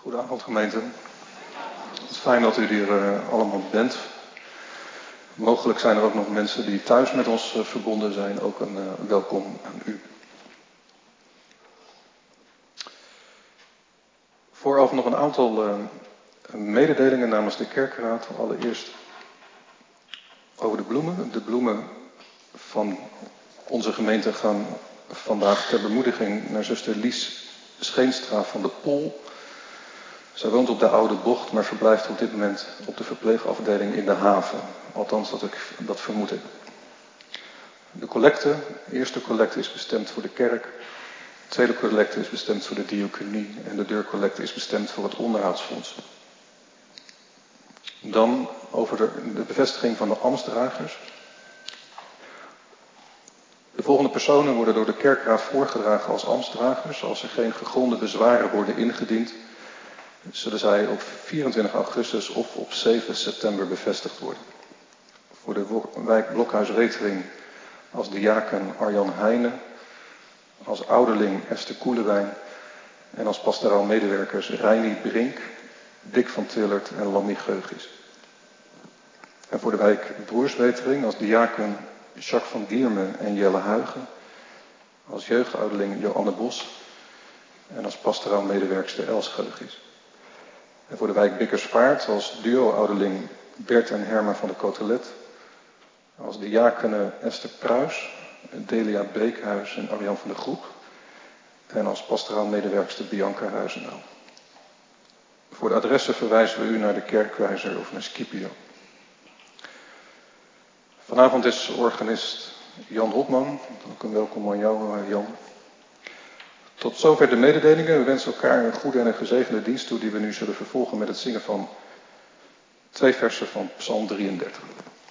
Goedenavond gemeente. Het is fijn dat u hier allemaal bent. Mogelijk zijn er ook nog mensen die thuis met ons verbonden zijn. Ook een welkom aan u. Vooraf nog een aantal mededelingen namens de kerkraad. Allereerst over de bloemen. De bloemen van onze gemeente gaan vandaag ter bemoediging naar zuster Lies Scheenstra van de Pol. Zij woont op de Oude Bocht, maar verblijft op dit moment op de verpleegafdeling in de haven. Althans, dat vermoed ik. De eerste collecte is bestemd voor de kerk. De tweede collecte is bestemd voor de diaconie. En de deurcollecte is bestemd voor het onderhoudsfonds. Dan over de bevestiging van de ambtsdragers. De volgende personen worden door de kerkraad voorgedragen als ambtsdragers. Als er geen gegronde bezwaren worden ingediend, zullen zij op 24 augustus of op 7 september bevestigd worden. Voor de wijk Blokhuis-Wetering als diaken Arjan Heijnen, als ouderling Esther Koelewijn en als pastoraal medewerkers Reini Brink, Dick van Tillert en Lammy Geugis. En voor de wijk Broerswetering als diaken Jacques van Diermen en Jelle Huigen, als jeugdouderling Joanne Bos en als pastoraal medewerkster Els Geugis. En voor de wijk Bikkersvaart als duo-ouderling Bert en Herma van de Cotelet, als diakenen Esther Pruis, Delia Beekhuis en Arjan van der Groep en als pastoraal medewerkster Bianca Huizendaal. Voor de adressen verwijzen we u naar de kerkwijzer of naar Scipio. Vanavond is organist Jan Hopman. Ook een welkom aan jou, Jan. Tot zover de mededelingen. We wensen elkaar een goede en een gezegende dienst toe die we nu zullen vervolgen met het zingen van 2 versen van Psalm 33.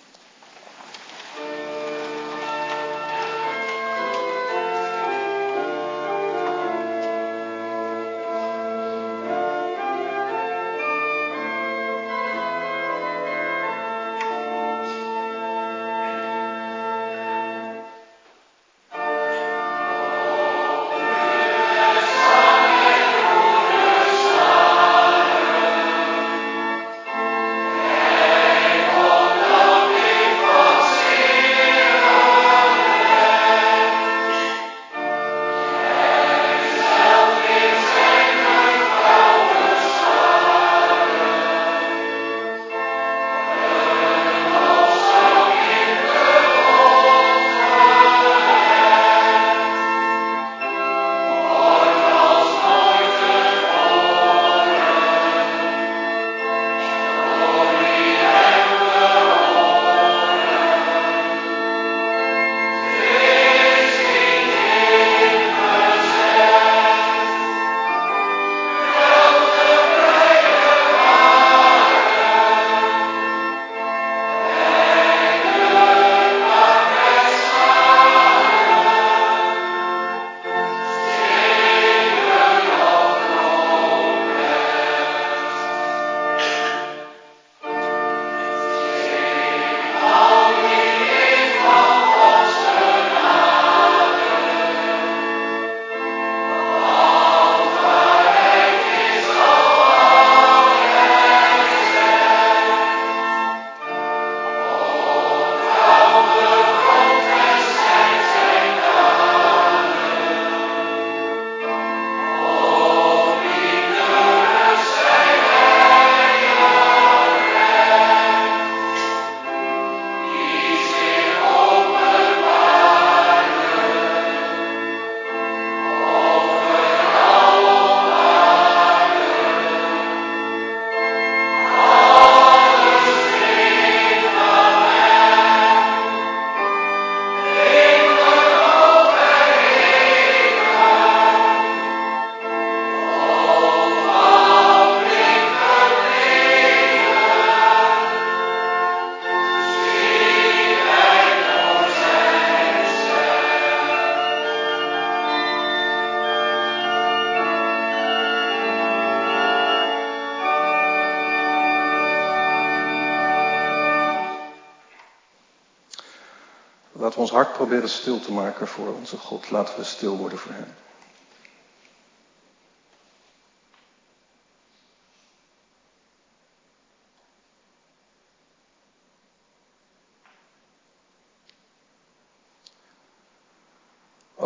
Laten we ons hart proberen stil te maken voor onze God. Laten we stil worden voor hem.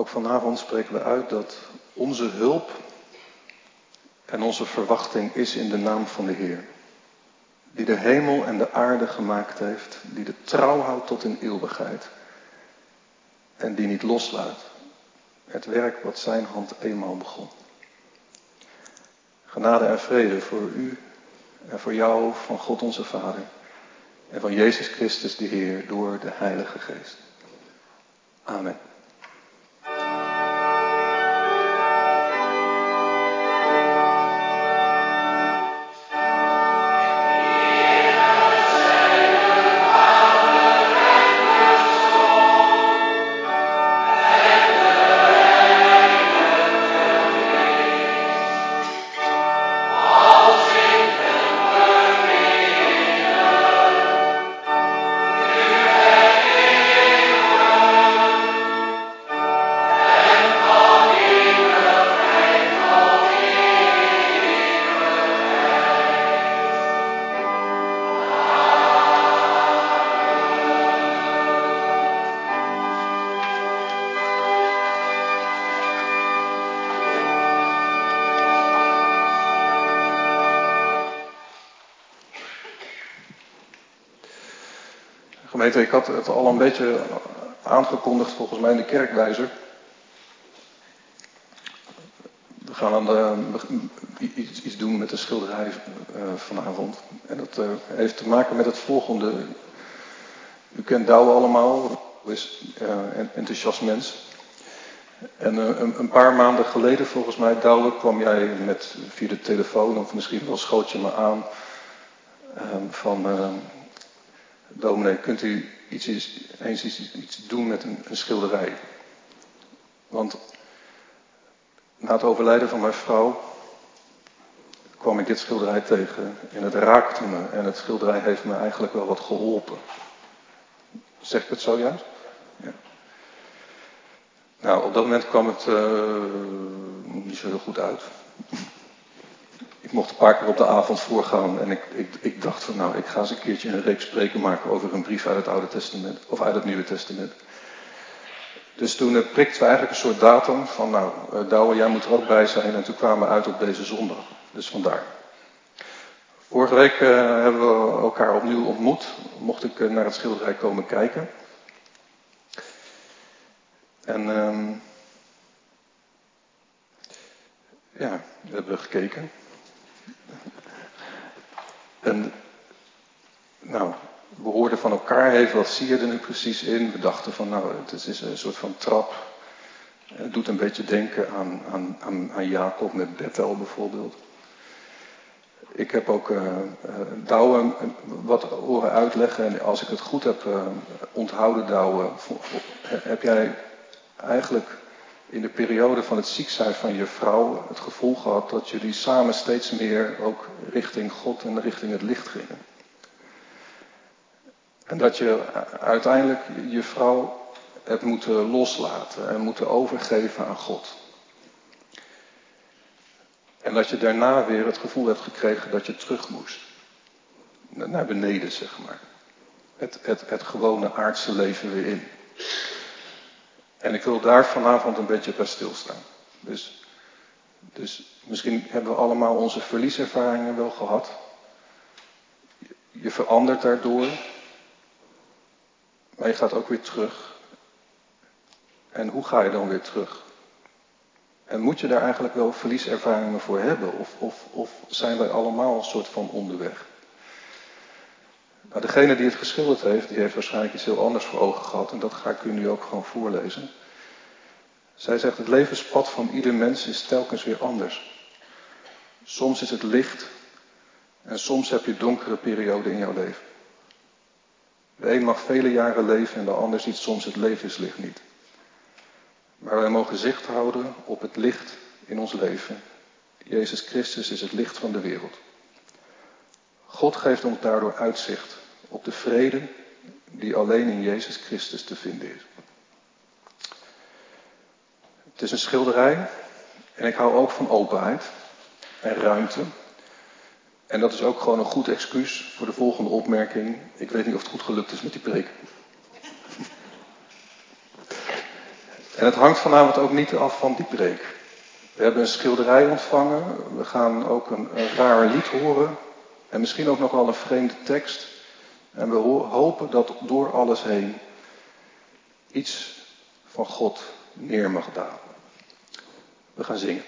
ook vanavond spreken we uit dat onze hulp en onze verwachting is in de naam van de Heer. Die de hemel en de aarde gemaakt heeft, die de trouw houdt tot in eeuwigheid. En die niet loslaat het werk wat zijn hand eenmaal begon. Genade en vrede voor u en voor jou van God onze Vader en van Jezus Christus de Heer door de Heilige Geest. Amen. Gemeente, ik had het al een beetje aangekondigd volgens mij in de kerkwijzer. We gaan iets doen met de schilderij vanavond. En dat heeft te maken met het volgende. U kent Douwe allemaal, is enthousiast mens. En een paar maanden geleden volgens mij, Douwe, kwam jij via de telefoon, of misschien wel schoot je me aan, van dominee, kunt u iets doen met een schilderij? Want na het overlijden van mijn vrouw kwam ik dit schilderij tegen en het raakte me en het schilderij heeft me eigenlijk wel wat geholpen. Zeg ik het zo juist? Ja. Nou, op dat moment kwam het niet zo heel goed uit. Ik mocht een paar keer op de avond voorgaan en ik dacht van nou, ik ga eens een keertje een reeks spreken maken over een brief uit het Oude Testament, of uit het Nieuwe Testament. Dus toen prikten we eigenlijk een soort datum van nou, Douwe, jij moet er ook bij zijn en toen kwamen we uit op deze zondag. Dus vandaar. Vorige week hebben we elkaar opnieuw ontmoet, mocht ik naar het schilderij komen kijken. En ja, we hebben gekeken. En nou, we hoorden van elkaar even, wat zie je er nu precies in? We dachten van nou, het is een soort van trap. Het doet een beetje denken aan Jacob met Bethel bijvoorbeeld. Ik heb ook Douwe wat horen uitleggen. En als ik het goed heb onthouden, Douwe, heb jij eigenlijk in de periode van het ziek zijn van je vrouw het gevoel gehad dat jullie samen steeds meer ook richting God en richting het licht gingen. En dat je uiteindelijk je vrouw hebt moeten loslaten en moeten overgeven aan God. En dat je daarna weer het gevoel hebt gekregen dat je terug moest. Naar beneden, zeg maar. Het gewone aardse leven weer in. En ik wil daar vanavond een beetje bij stilstaan. Dus misschien hebben we allemaal onze verlieservaringen wel gehad. Je verandert daardoor. Maar je gaat ook weer terug. En hoe ga je dan weer terug? En moet je daar eigenlijk wel verlieservaringen voor hebben? Of zijn wij allemaal een soort van onderweg? Nou, degene die het geschilderd heeft, die heeft waarschijnlijk iets heel anders voor ogen gehad. En dat ga ik u nu ook gewoon voorlezen. Zij zegt, het levenspad van ieder mens is telkens weer anders. Soms is het licht en soms heb je donkere perioden in jouw leven. De een mag vele jaren leven en de ander ziet soms het levenslicht niet. Maar wij mogen zicht houden op het licht in ons leven. Jezus Christus is het licht van de wereld. God geeft ons daardoor uitzicht op de vrede die alleen in Jezus Christus te vinden is. Het is een schilderij en ik hou ook van openheid en ruimte. En dat is ook gewoon een goed excuus voor de volgende opmerking. Ik weet niet of het goed gelukt is met die preek. En het hangt vanavond ook niet af van die preek. We hebben een schilderij ontvangen. We gaan ook een raar lied horen. En misschien ook nog wel een vreemde tekst. En we hopen dat door alles heen iets van God neer mag dalen. We gaan zingen.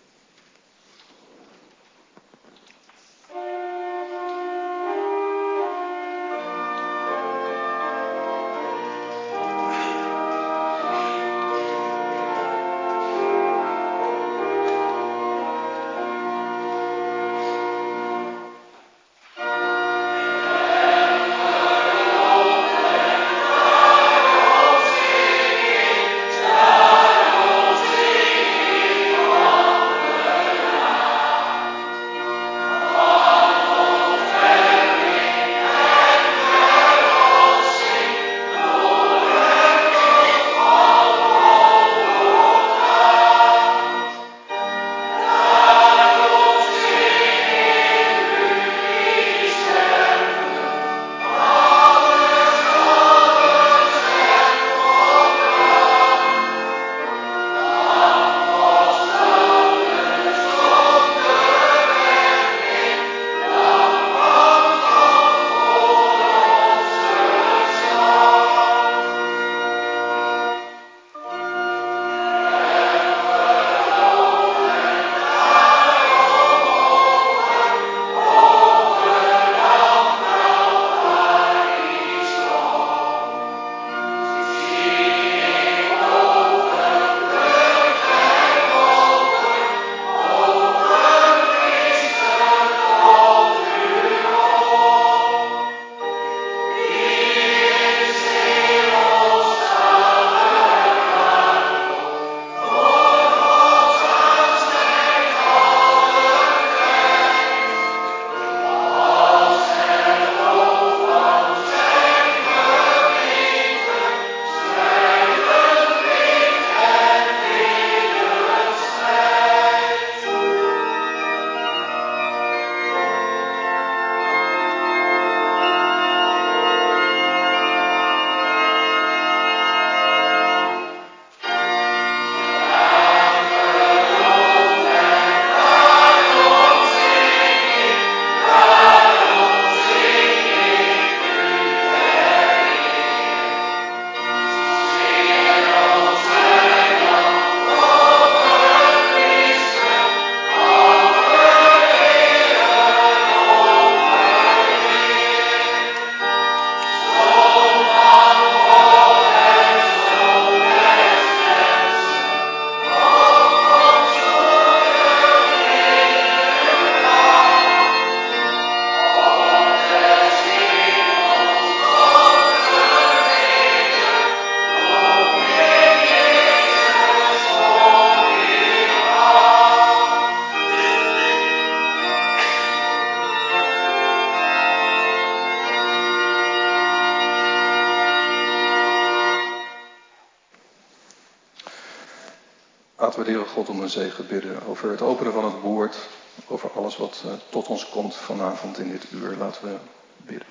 Laten we de Heere God om een zegen bidden over het openen van het woord, over alles wat tot ons komt vanavond in dit uur. Laten we bidden.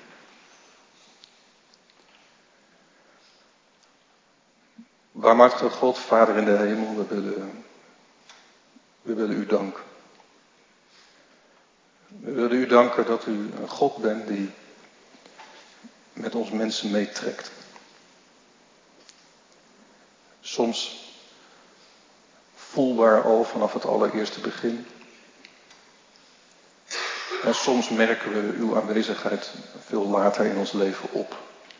Barmhartige God, Vader in de hemel, we willen u danken. We willen u danken dat u een God bent die met ons mensen meetrekt. Soms voelbaar al vanaf het allereerste begin. En soms merken we uw aanwezigheid veel later in ons leven op.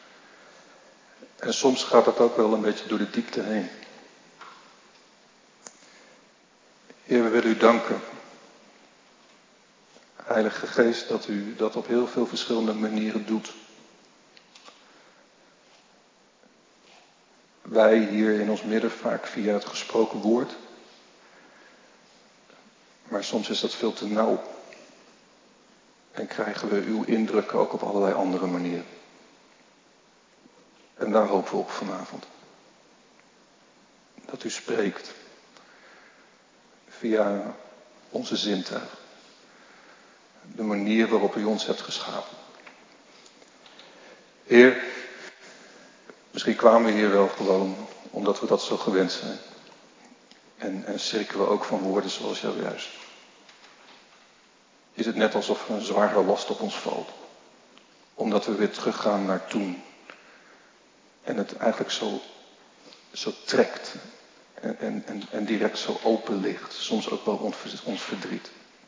En soms gaat dat ook wel een beetje door de diepte heen. Heer, we willen u danken. Heilige Geest, dat u dat op heel veel verschillende manieren doet. Wij hier in ons midden vaak via het gesproken woord. Maar soms is dat veel te nauw. En krijgen we uw indruk ook op allerlei andere manieren. En daar hopen we op vanavond. Dat u spreekt. Via onze zintuigen. De manier waarop u ons hebt geschapen. Heer, misschien kwamen we hier wel gewoon omdat we dat zo gewend zijn. En schrikken we ook van woorden zoals juist. Is het net alsof er een zware last op ons valt. Omdat we weer teruggaan naar toen. En het eigenlijk zo trekt. En direct zo open ligt. Soms ook wel ons verdriet.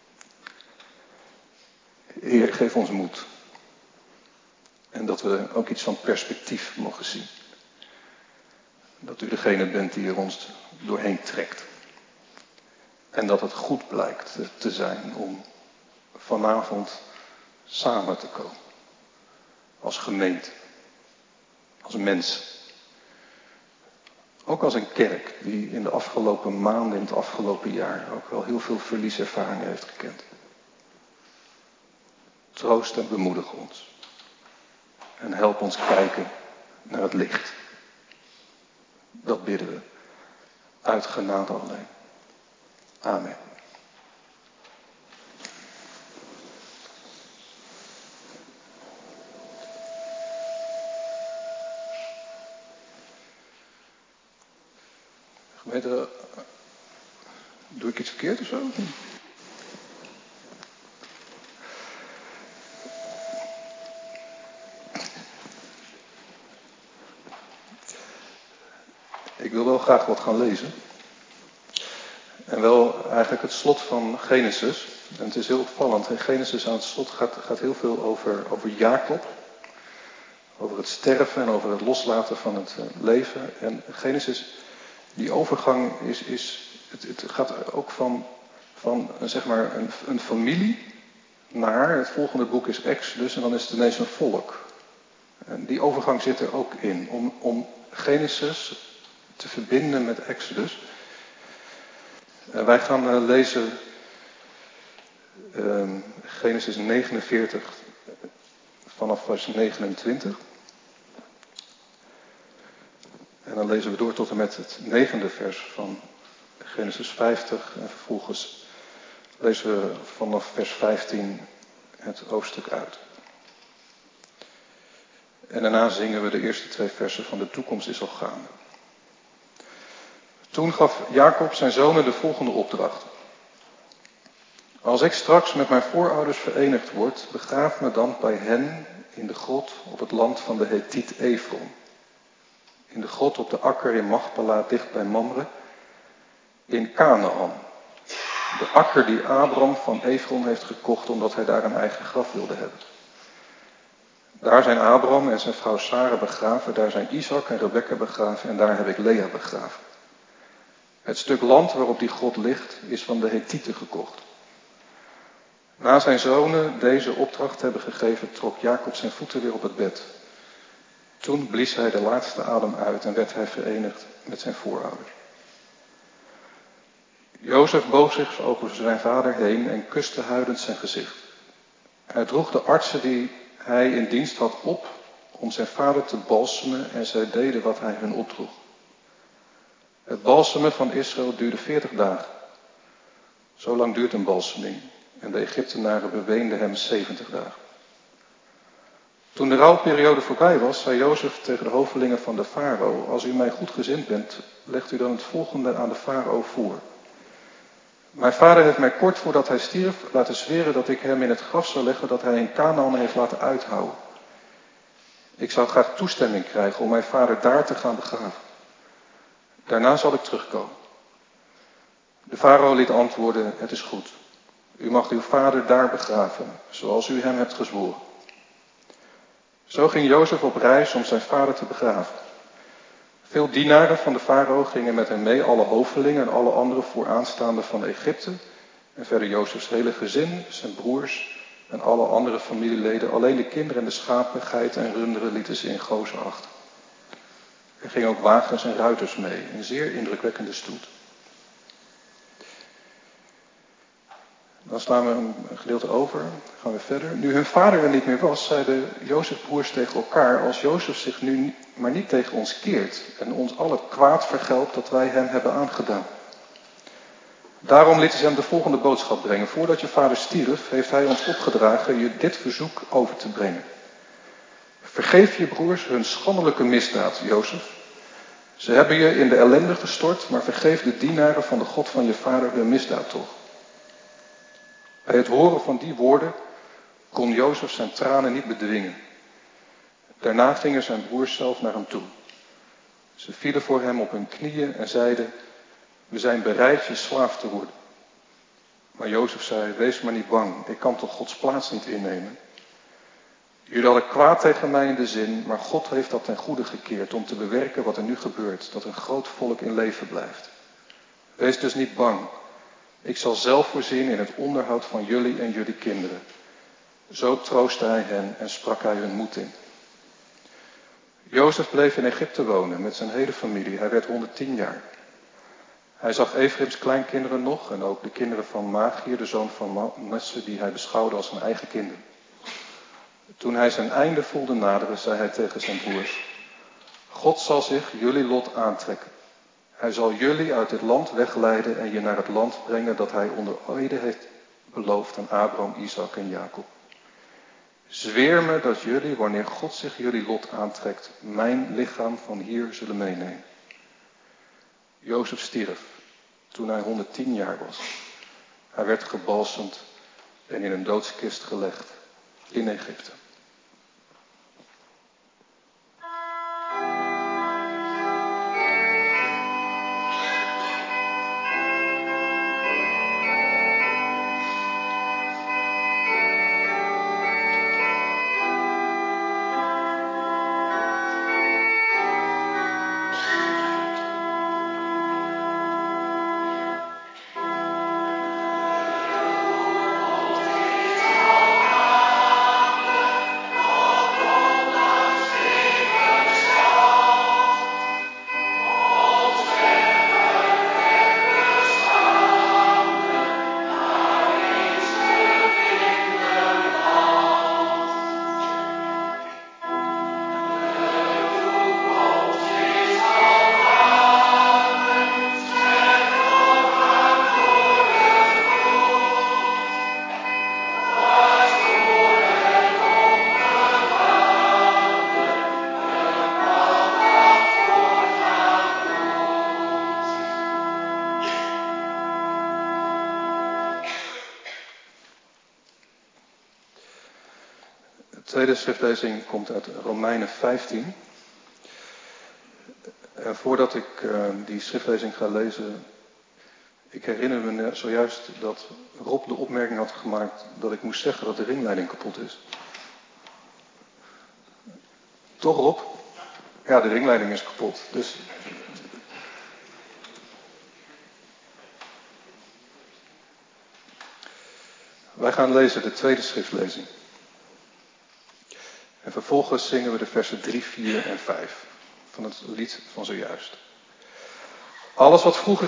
Heer, geef ons moed. En dat we ook iets van perspectief mogen zien. Dat u degene bent die er ons doorheen trekt. En dat het goed blijkt te zijn om vanavond samen te komen. Als gemeente. Als mensen. Ook als een kerk die in de afgelopen maanden, in het afgelopen jaar ook wel heel veel verlieservaringen heeft gekend. Troost en bemoedig ons. En help ons kijken naar het licht. Dat bidden we. Uit genade alleen. Amen. Gemeente, doe ik iets verkeerd of zo? Ik wil wel graag wat gaan lezen. En wel eigenlijk het slot van Genesis. En het is heel opvallend. In Genesis aan het slot gaat heel veel over Jacob. Over het sterven en over het loslaten van het leven. En Genesis, die overgang het gaat ook van zeg maar een familie naar, het volgende boek is Exodus en dan is het ineens een volk. En die overgang zit er ook in. Om Genesis te verbinden met Exodus. Wij gaan lezen Genesis 49 vanaf vers 29. En dan lezen we door tot en met het 9e vers van Genesis 50. En vervolgens lezen we vanaf vers 15 het hoofdstuk uit. En daarna zingen we de eerste 2 versen van de toekomst is al gaande. Toen gaf Jacob zijn zonen de volgende opdracht. Als ik straks met mijn voorouders verenigd word, begraaf me dan bij hen in de grot op het land van de Hethiet Efron. In de grot op de akker in Machpela dicht bij Mamre, in Kanaan. De akker die Abram van Efron heeft gekocht omdat hij daar een eigen graf wilde hebben. Daar zijn Abram en zijn vrouw Sara begraven, daar zijn Isaac en Rebekka begraven en daar heb ik Lea begraven. Het stuk land waarop die grot ligt is van de Hethieten gekocht. Na zijn zonen deze opdracht hebben gegeven, trok Jacob zijn voeten weer op het bed. Toen blies hij de laatste adem uit en werd hij verenigd met zijn voorouders. Jozef boog zich over zijn vader heen en kuste huilend zijn gezicht. Hij droeg de artsen die hij in dienst had op om zijn vader te balsemen en zij deden wat hij hun opdroeg. Het balsemen van Israël duurde 40 dagen. Zo lang duurt een balseming en de Egyptenaren beweenden hem 70 dagen. Toen de rouwperiode voorbij was, zei Jozef tegen de hovelingen van de farao: als u mij goedgezind bent, legt u dan het volgende aan de farao voor. Mijn vader heeft mij kort voordat hij stierf laten zweren dat ik hem in het graf zou leggen dat hij in Kanaan heeft laten uithouden. Ik zou graag toestemming krijgen om mijn vader daar te gaan begraven. Daarna zal ik terugkomen. De farao liet antwoorden: het is goed. U mag uw vader daar begraven, zoals u hem hebt gezworen. Zo ging Jozef op reis om zijn vader te begraven. Veel dienaren van de farao gingen met hem mee, alle hovelingen en alle andere vooraanstaanden van Egypte. En verder Jozefs hele gezin, zijn broers en alle andere familieleden. Alleen de kinderen en de schapen, geiten en runderen lieten ze in Gozen achter. Er gingen ook wagens en ruiters mee, een zeer indrukwekkende stoet. Dan slaan we een gedeelte over, gaan we verder. Nu hun vader er niet meer was, zeiden Jozefbroers tegen elkaar: als Jozef zich nu maar niet tegen ons keert en ons al het kwaad vergeldt dat wij hem hebben aangedaan. Daarom lieten ze hem de volgende boodschap brengen. Voordat je vader stierf, heeft hij ons opgedragen je dit verzoek over te brengen. Vergeef je broers hun schandelijke misdaad, Jozef. Ze hebben je in de ellende gestort, maar vergeef de dienaren van de God van je vader hun misdaad toch. Bij het horen van die woorden kon Jozef zijn tranen niet bedwingen. Daarna gingen zijn broers zelf naar hem toe. Ze vielen voor hem op hun knieën en zeiden: we zijn bereid je slaaf te worden. Maar Jozef zei: wees maar niet bang, ik kan toch Gods plaats niet innemen. Jullie hadden kwaad tegen mij in de zin, maar God heeft dat ten goede gekeerd om te bewerken wat er nu gebeurt, dat een groot volk in leven blijft. Wees dus niet bang. Ik zal zelf voorzien in het onderhoud van jullie en jullie kinderen. Zo troostte hij hen en sprak hij hun moed in. Jozef bleef in Egypte wonen met zijn hele familie. Hij werd 110 jaar. Hij zag Efraims kleinkinderen nog en ook de kinderen van Magier, de zoon van Manasse, die hij beschouwde als zijn eigen kinderen. Toen hij zijn einde voelde naderen, zei hij tegen zijn broers: God zal zich jullie lot aantrekken. Hij zal jullie uit dit land wegleiden en je naar het land brengen dat hij onder ede heeft beloofd aan Abraham, Isaac en Jacob. Zweer me dat jullie, wanneer God zich jullie lot aantrekt, mijn lichaam van hier zullen meenemen. Jozef stierf toen hij 110 jaar was. Hij werd gebalsemd en in een doodskist gelegd in Egypte. De tweede schriftlezing komt uit Romeinen 15. En voordat ik die schriftlezing ga lezen, ik herinner me zojuist dat Rob de opmerking had gemaakt dat ik moest zeggen dat de ringleiding kapot is. Toch, Rob? Ja, de ringleiding is kapot. Dus wij gaan lezen de tweede schriftlezing. En vervolgens zingen we de versen 3, 4 en 5 van het lied van zojuist. Alles wat vroeger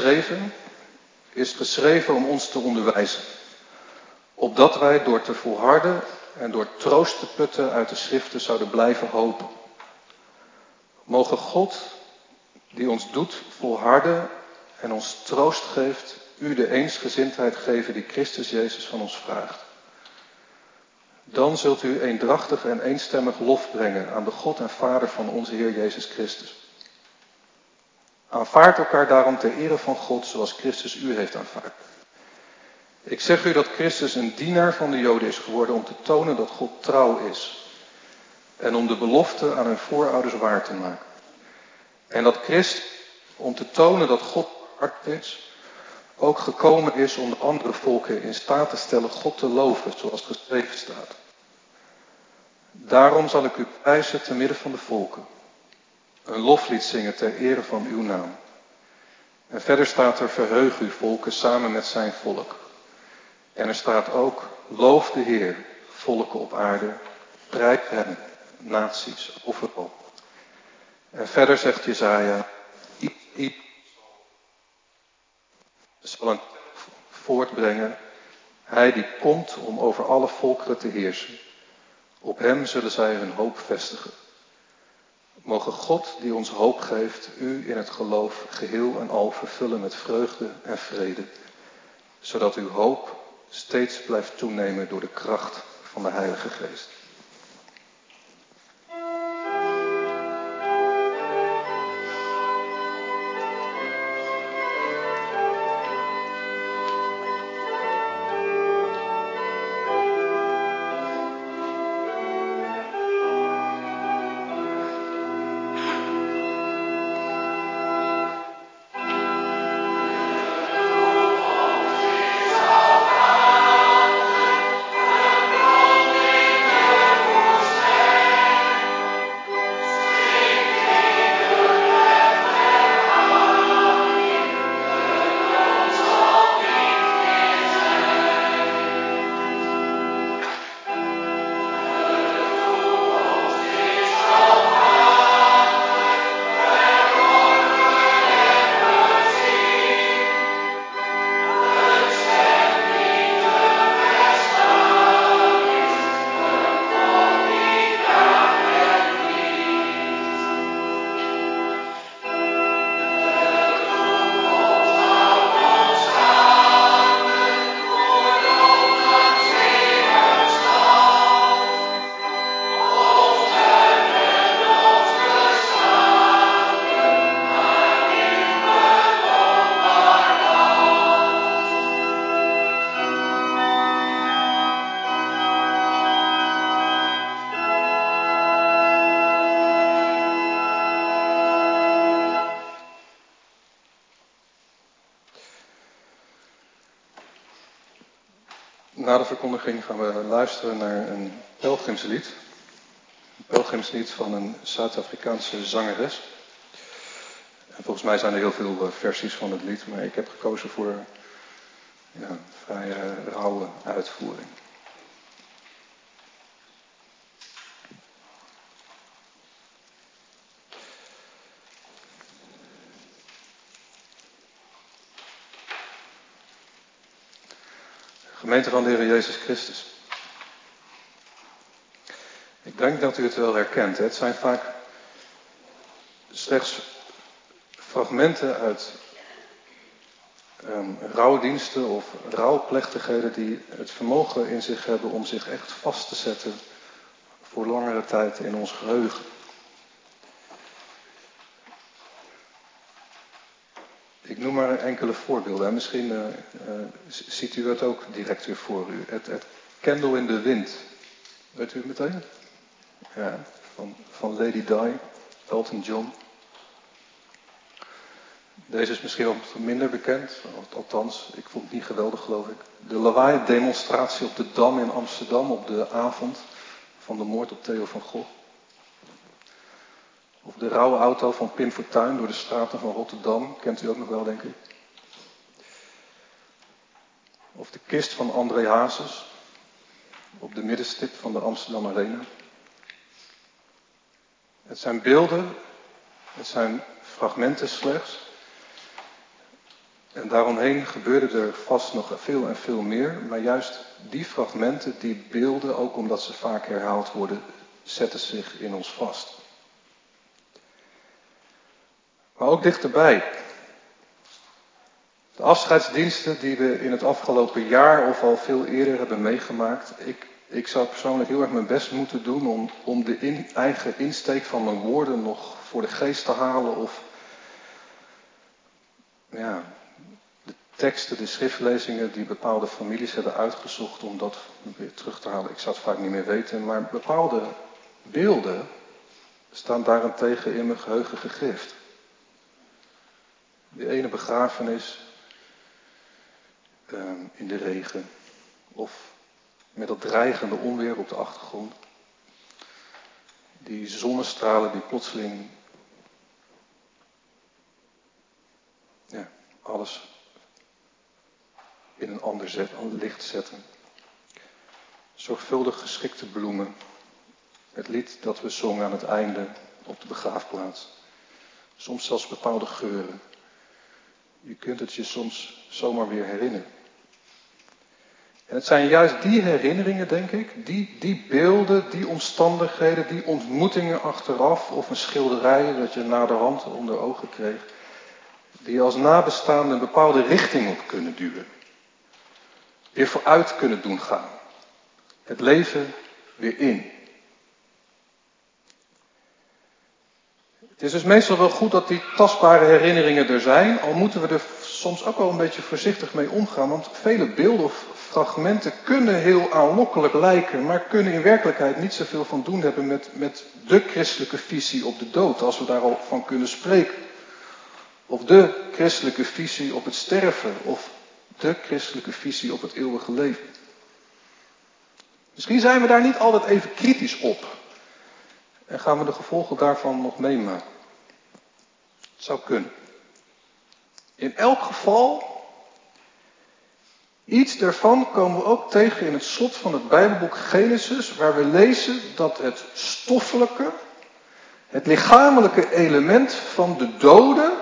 is geschreven om ons te onderwijzen. Opdat wij door te volharden en door troost te putten uit de schriften zouden blijven hopen. Mogen God, die ons doet volharden en ons troost geeft, u de eensgezindheid geven die Christus Jezus van ons vraagt. Dan zult u eendrachtig en eenstemmig lof brengen aan de God en Vader van onze Heer Jezus Christus. Aanvaard elkaar daarom ter ere van God, zoals Christus u heeft aanvaard. Ik zeg u dat Christus een dienaar van de Joden is geworden om te tonen dat God trouw is. En om de belofte aan hun voorouders waar te maken. En dat Christus, om te tonen dat God hard is, ook gekomen is om de andere volken in staat te stellen God te loven, zoals geschreven staat. Daarom zal ik u prijzen te midden van de volken. Een loflied zingen ter ere van uw naam. En verder staat er: verheug u volken samen met zijn volk. En er staat ook: loof de Heer, volken op aarde, prijs hem, naties overal. En verder zegt Jesaja: zal een voortbrengen, hij die komt om over alle volkeren te heersen. Op hem zullen zij hun hoop vestigen. Mogen God, die ons hoop geeft, u in het geloof geheel en al vervullen met vreugde en vrede, zodat uw hoop steeds blijft toenemen door de kracht van de Heilige Geest. Na de verkondiging gaan we luisteren naar een pelgrimslied. Een pelgrimslied van een Zuid-Afrikaanse zangeres. En volgens mij zijn er heel veel versies van het lied, maar ik heb gekozen voor een vrij rauwe uitvoering. Gemeente van de Heer Jezus Christus. Ik denk dat u het wel herkent. Het zijn vaak slechts fragmenten uit rouwdiensten of rouwplechtigheden die het vermogen in zich hebben om zich echt vast te zetten voor langere tijd in ons geheugen. Ik noem maar enkele voorbeelden en misschien ziet u het ook direct weer voor u. Het Candle in the Wind, weet u het meteen? Ja, van Lady Di, Elton John. Deze is misschien wat minder bekend, althans, ik vond het niet geweldig geloof ik. De lawaai-demonstratie op de Dam in Amsterdam op de avond van de moord op Theo van Gogh. Of de rauwe auto van Pim Fortuyn door de straten van Rotterdam, kent u ook nog wel denk ik. Of de kist van André Hazes op de middenstip van de Amsterdam Arena. Het zijn beelden, het zijn fragmenten slechts. En daaromheen gebeurde er vast nog veel en veel meer. Maar juist die fragmenten, die beelden, ook omdat ze vaak herhaald worden, zetten zich in ons vast. Maar ook dichterbij. De afscheidsdiensten die we in het afgelopen jaar of al veel eerder hebben meegemaakt. Ik zou persoonlijk heel erg mijn best moeten doen om de eigen insteek van mijn woorden nog voor de geest te halen. Of ja, de teksten, de schriftlezingen die bepaalde families hebben uitgezocht om dat weer terug te halen. Ik zou het vaak niet meer weten, maar bepaalde beelden staan daarentegen in mijn geheugen gegrift. Die ene begrafenis in de regen of met dat dreigende onweer op de achtergrond. Die zonnestralen die plotseling alles in een ander licht zetten. Zorgvuldig geschikte bloemen. Het lied dat we zongen aan het einde op de begraafplaats. Soms zelfs bepaalde geuren. Je kunt het je soms zomaar weer herinneren. En het zijn juist die herinneringen, denk ik, die beelden, die omstandigheden, die ontmoetingen achteraf of een schilderij dat je naderhand onder ogen kreeg, die als nabestaande een bepaalde richting op kunnen duwen. Weer vooruit kunnen doen gaan. Het leven weer in. Het is dus meestal wel goed dat die tastbare herinneringen er zijn, al moeten we er soms ook wel een beetje voorzichtig mee omgaan, want vele beelden of fragmenten kunnen heel aanlokkelijk lijken, maar kunnen in werkelijkheid niet zoveel van doen hebben met de christelijke visie op de dood, als we daar al van kunnen spreken. Of de christelijke visie op het sterven, of de christelijke visie op het eeuwige leven. Misschien zijn we daar niet altijd even kritisch op. En gaan we de gevolgen daarvan nog meemaken. Het zou kunnen. In elk geval, iets daarvan komen we ook tegen in het slot van het Bijbelboek Genesis, waar we lezen dat het stoffelijke, het lichamelijke element van de doden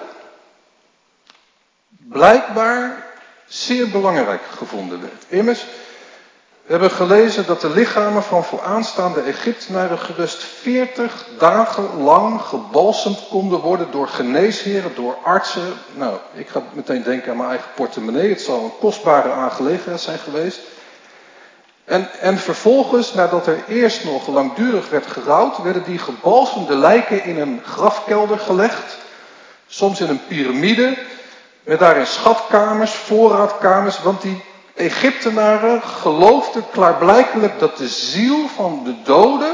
blijkbaar zeer belangrijk gevonden werd. Immers, we hebben gelezen dat de lichamen van vooraanstaande Egyptenaren gerust 40 dagen lang gebalsemd konden worden door geneesheren, door artsen. Nou, ik ga meteen denken aan mijn eigen portemonnee. Het zal een kostbare aangelegenheid zijn geweest. En vervolgens, nadat er eerst nog langdurig werd gerouwd, werden die gebalsemde lijken in een grafkelder gelegd. Soms in een piramide, met daarin schatkamers, voorraadkamers, want die Egyptenaren geloofden klaarblijkelijk dat de ziel van de doden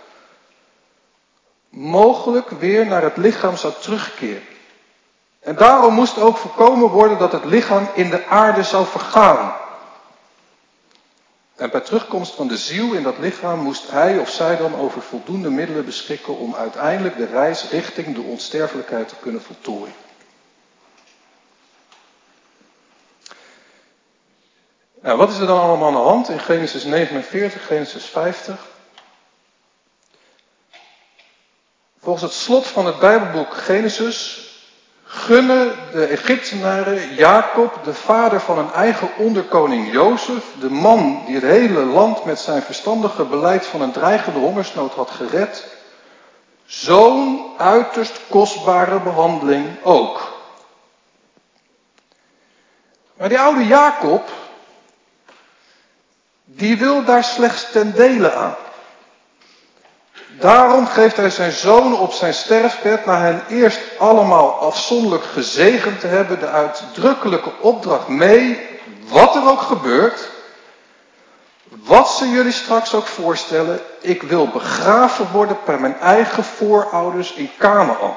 mogelijk weer naar het lichaam zou terugkeren. En daarom moest ook voorkomen worden dat het lichaam in de aarde zou vergaan. En bij terugkomst van de ziel in dat lichaam moest hij of zij dan over voldoende middelen beschikken om uiteindelijk de reis richting de onsterfelijkheid te kunnen voltooien. Nou, wat is er dan allemaal aan de hand in Genesis 49, Genesis 50? Volgens het slot van het Bijbelboek Genesis gunnen de Egyptenaren Jacob, de vader van een eigen onderkoning Jozef, de man die het hele land met zijn verstandige beleid van een dreigende hongersnood had gered, zo'n uiterst kostbare behandeling ook. Maar die oude Jacob, die wil daar slechts ten dele aan. Daarom geeft hij zijn zoon op zijn sterfbed, na hen eerst allemaal afzonderlijk gezegend te hebben, de uitdrukkelijke opdracht mee, wat er ook gebeurt, wat ze jullie straks ook voorstellen, ik wil begraven worden bij mijn eigen voorouders in Kanaan.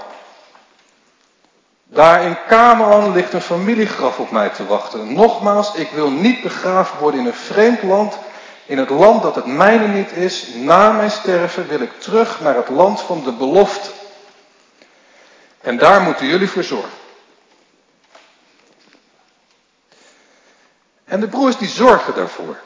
Daar in Kanaan ligt een familiegraf op mij te wachten. Nogmaals, ik wil niet begraven worden in een vreemd land, in het land dat het mijne niet is. Na mijn sterven wil ik terug naar het land van de belofte. En daar moeten jullie voor zorgen. En de broers die zorgen daarvoor.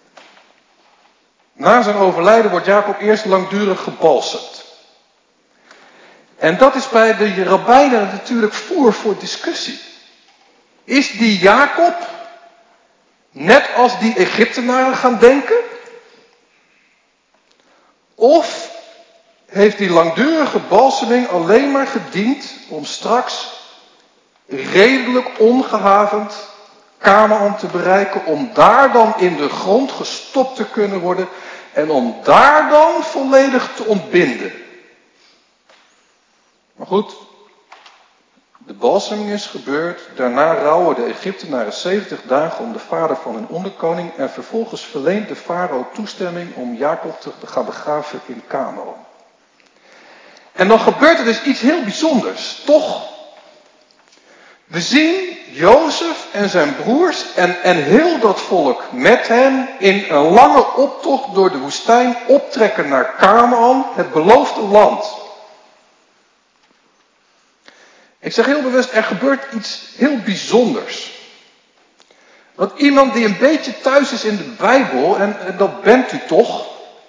Na zijn overlijden wordt Jacob eerst langdurig gebalsemd. En dat is bij de rabbijnen natuurlijk voer voor discussie. Is die Jacob net als die Egyptenaren gaan denken? Of heeft die langdurige balseming alleen maar gediend om straks redelijk ongehavend Kanaan te bereiken, om daar dan in de grond gestopt te kunnen worden en om daar dan volledig te ontbinden? Maar goed, de balseming is gebeurd, daarna rouwen de Egyptenaren 70 dagen om de vader van hun onderkoning en vervolgens verleent de farao toestemming om Jacob te gaan begraven in Kanaan. En dan gebeurt er dus iets heel bijzonders, toch? We zien Jozef en zijn broers en heel dat volk met hen in een lange optocht door de woestijn optrekken naar Kanaan, het beloofde land. Ik zeg heel bewust, er gebeurt iets heel bijzonders. Want iemand die een beetje thuis is in de Bijbel, en dat bent u toch,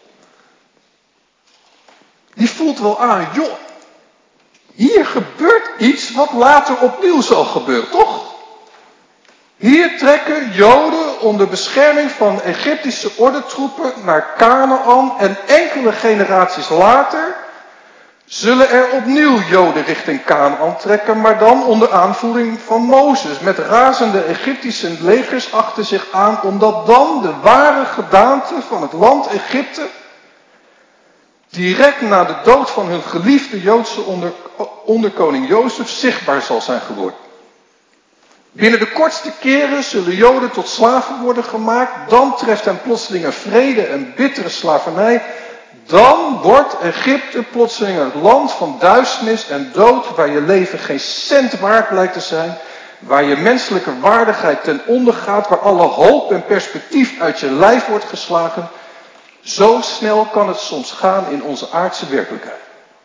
die voelt wel aan, joh, hier gebeurt iets wat later opnieuw zal gebeuren, toch? Hier trekken Joden onder bescherming van Egyptische ordentroepen naar Kanaan en enkele generaties later zullen er opnieuw Joden richting Kanaan trekken, maar dan onder aanvoering van Mozes, met razende Egyptische legers achter zich aan, omdat dan de ware gedaante van het land Egypte direct na de dood van hun geliefde Joodse onderkoning Jozef zichtbaar zal zijn geworden. Binnen de kortste keren zullen Joden tot slaven worden gemaakt, dan treft hen plotseling een vrede en bittere slavernij. Dan wordt Egypte plotseling een land van duisternis en dood, waar je leven geen cent waard lijkt te zijn, waar je menselijke waardigheid ten onder gaat, waar alle hoop en perspectief uit je lijf wordt geslagen. Zo snel kan het soms gaan in onze aardse werkelijkheid.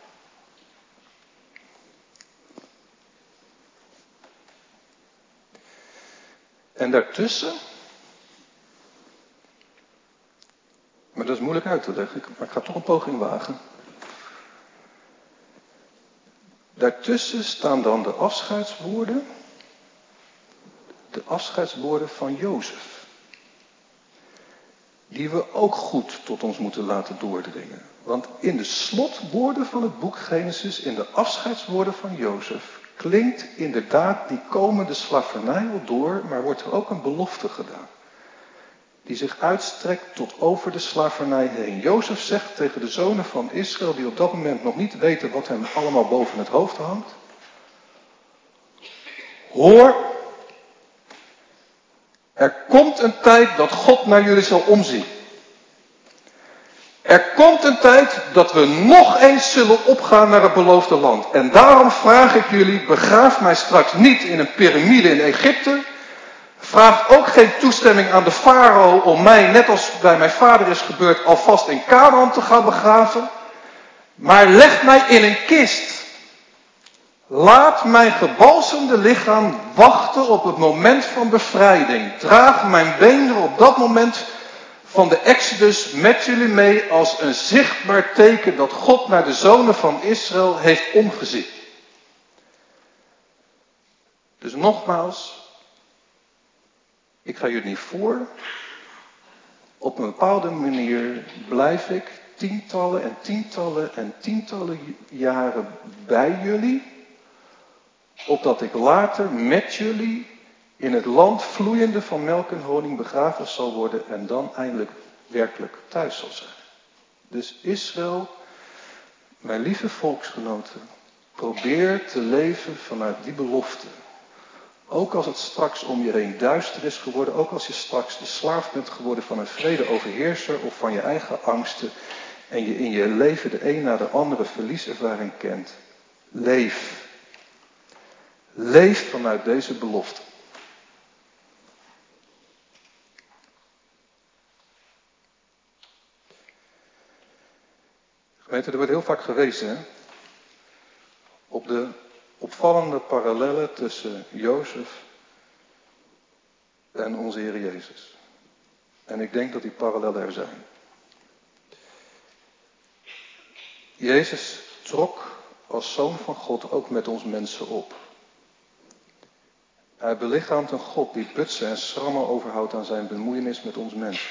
En daartussen, maar dat is moeilijk uit te leggen, maar ik ga toch een poging wagen. Daartussen staan dan de afscheidswoorden van Jozef. Die we ook goed tot ons moeten laten doordringen. Want in de slotwoorden van het boek Genesis, in de afscheidswoorden van Jozef, klinkt inderdaad die komende slavernij al door, maar wordt er ook een belofte gedaan. Die zich uitstrekt tot over de slavernij heen. Jozef zegt tegen de zonen van Israël, die op dat moment nog niet weten wat hem allemaal boven het hoofd hangt: hoor, er komt een tijd dat God naar jullie zal omzien. Er komt een tijd dat we nog eens zullen opgaan naar het beloofde land. En daarom vraag ik jullie, begraaf mij straks niet in een piramide in Egypte. Vraag ook geen toestemming aan de farao om mij, net als bij mijn vader is gebeurd, alvast in Canaan te gaan begraven. Maar leg mij in een kist. Laat mijn gebalsemde lichaam wachten op het moment van bevrijding. Draag mijn beenderen op dat moment van de Exodus met jullie mee als een zichtbaar teken dat God naar de zonen van Israël heeft omgezien. Dus nogmaals, ik ga jullie niet voor. Op een bepaalde manier blijf ik tientallen en tientallen en tientallen jaren bij jullie, opdat ik later met jullie in het land vloeiende van melk en honing begraven zal worden en dan eindelijk werkelijk thuis zal zijn. Dus Israël, mijn lieve volksgenoten, probeer te leven vanuit die belofte. Ook als het straks om je heen duister is geworden, ook als je straks de slaaf bent geworden van een vrede overheerser of van je eigen angsten en je in je leven de een na de andere verlieservaring kent. Leef. Leef vanuit deze belofte. Gemeente, er wordt heel vaak gewezen hè, op de opvallende parallellen tussen Jozef en onze Heer Jezus. En ik denk dat die parallellen er zijn. Jezus trok als Zoon van God ook met ons mensen op. Hij belichaamt een God die butsen en schrammen overhoudt aan zijn bemoeienis met ons mensen.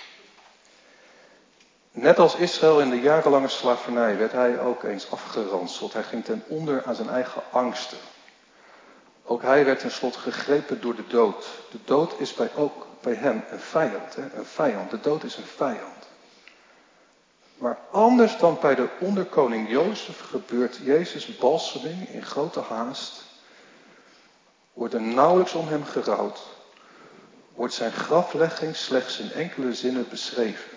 Net als Israël in de jarenlange slavernij werd hij ook eens afgeranseld. Hij ging ten onder aan zijn eigen angsten. Ook hij werd tenslotte gegrepen door de dood. De dood is ook bij hem een vijand. Hè? Een vijand. De dood is een vijand. Maar anders dan bij de onderkoning Jozef gebeurt Jezus' balseming in grote haast. Wordt er nauwelijks om hem gerouwd. Wordt zijn graflegging slechts in enkele zinnen beschreven.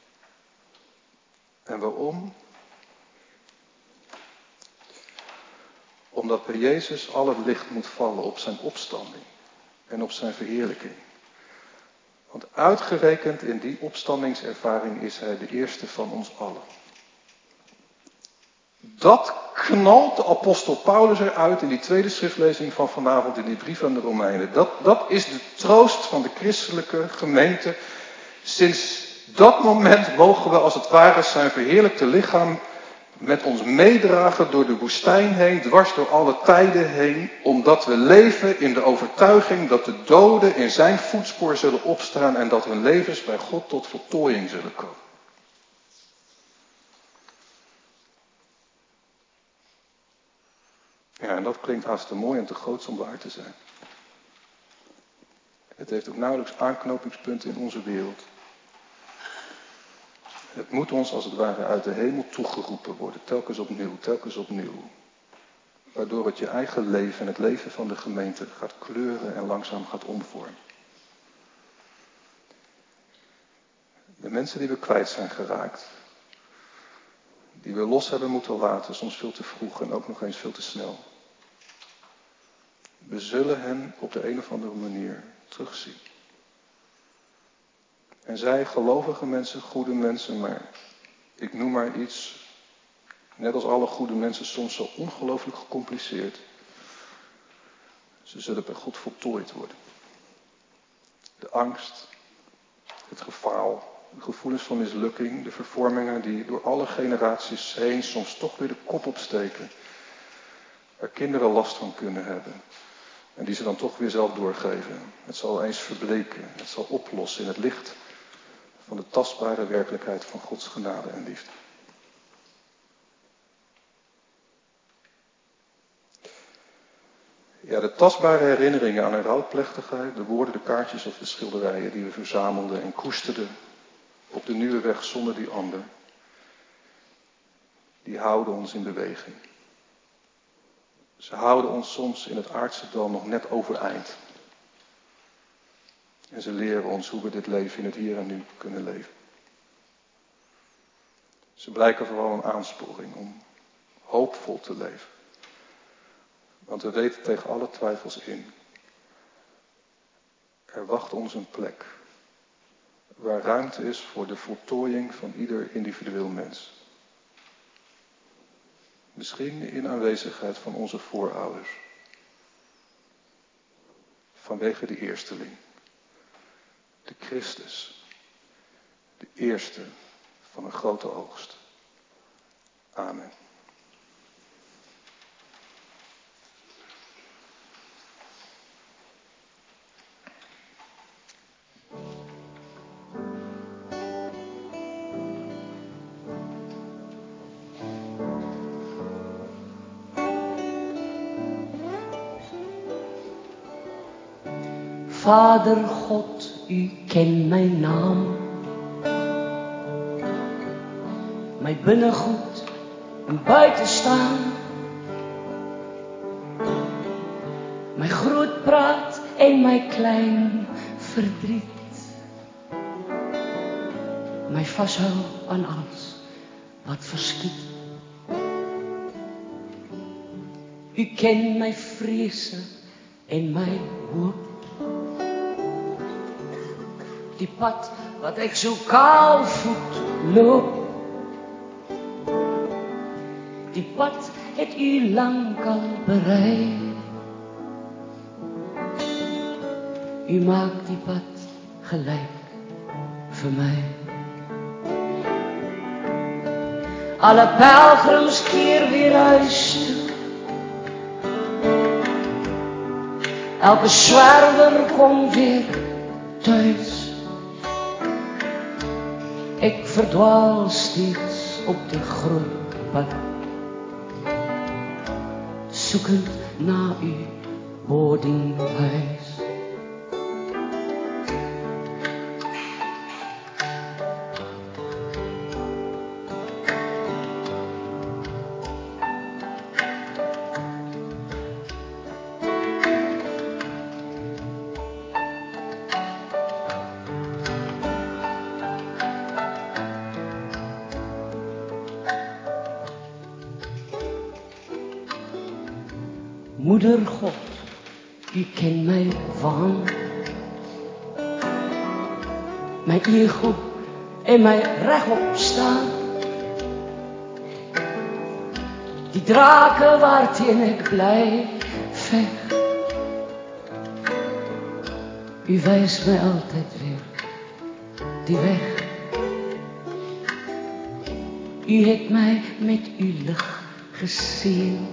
En waarom? Omdat bij Jezus al het licht moet vallen op zijn opstanding en op zijn verheerlijking. Want uitgerekend in die opstandingservaring is hij de eerste van ons allen. Dat knalt de apostel Paulus eruit in die tweede schriftlezing van vanavond in die brief aan de Romeinen. Dat is de troost van de christelijke gemeente. Sinds dat moment mogen we als het ware zijn verheerlijkte lichaam met ons meedragen door de woestijn heen, dwars door alle tijden heen, omdat we leven in de overtuiging dat de doden in zijn voetspoor zullen opstaan en dat hun levens bij God tot voltooiing zullen komen. Ja, en dat klinkt haast te mooi en te groot om waar te zijn. Het heeft ook nauwelijks aanknopingspunten in onze wereld. Het moet ons als het ware uit de hemel toegeroepen worden, telkens opnieuw. Waardoor het je eigen leven en het leven van de gemeente gaat kleuren en langzaam gaat omvormen. De mensen die we kwijt zijn geraakt, die we los hebben moeten laten, soms veel te vroeg en ook nog eens veel te snel. We zullen hen op de een of andere manier terugzien. En zij, gelovige mensen, goede mensen, maar ik noem maar iets, net als alle goede mensen, soms zo ongelooflijk gecompliceerd. Ze zullen bij God voltooid worden. De angst, het gefaal, de gevoelens van mislukking, de vervormingen die door alle generaties heen soms toch weer de kop opsteken. Waar kinderen last van kunnen hebben. En die ze dan toch weer zelf doorgeven. Het zal eens verbleken, het zal oplossen in het licht van de tastbare werkelijkheid van Gods genade en liefde. Ja, de tastbare herinneringen aan een rouwplechtigheid, de woorden, de kaartjes of de schilderijen die we verzamelden en koesterden op de nieuwe weg zonder die ander, die houden ons in beweging. Ze houden ons soms in het aardse dal nog net overeind. En ze leren ons hoe we dit leven in het hier en nu kunnen leven. Ze blijken vooral een aansporing om hoopvol te leven. Want we weten tegen alle twijfels in Er wacht ons een plek waar ruimte is voor de voltooiing van ieder individueel mens. Misschien in aanwezigheid van onze voorouders. Vanwege de eersteling. De Christus. De eerste van een grote oogst. Amen. Vader God, u kent mijn naam, mijn binnengoed en buitenstaan, mijn groot praat en mijn klein verdriet, mij vasthou aan alles wat verskiet. U kent mijn vrese en mijn hoop. Die pad wat ek so kaalvoet loop. Die pad het u lang al berei. U maak die pad gelyk vir my. Alle pelgrims keer weer huis toe. Elke swerwer kom weer thuis. Ek verdwaal steeds op die groot pad, soekend na u boardinghuis. Moeder God, u ken my waan, my ego en my regop staan. Die drake waarteen ek bly veg, u wys my altyd weer die weg. U het my met u lig geseën.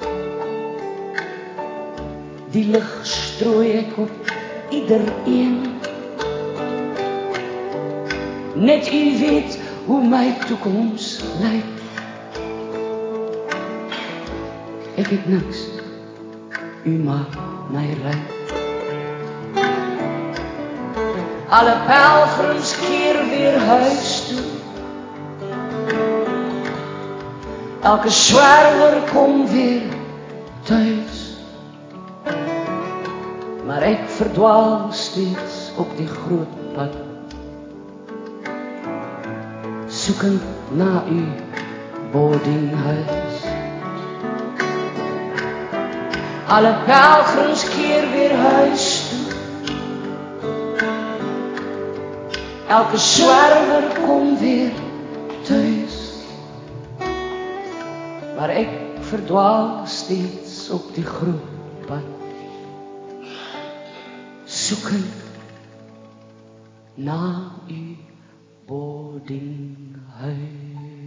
Die lig strooi ek op iedereen. Net u weet hoe my toekoms lyk. Ek het niks, u maak my ryk. Alle pelgrims keer weer huis toe. Elke swerwer kom weer thuis. Maar ek verdwaal steeds op die groot pad, soekend na u boardinghuis. Alle pelgrims keer weer huis toe. Elke swerwer kom weer thuis. Maar ek verdwaal steeds op die groot pad, soekend na u boardinghuis.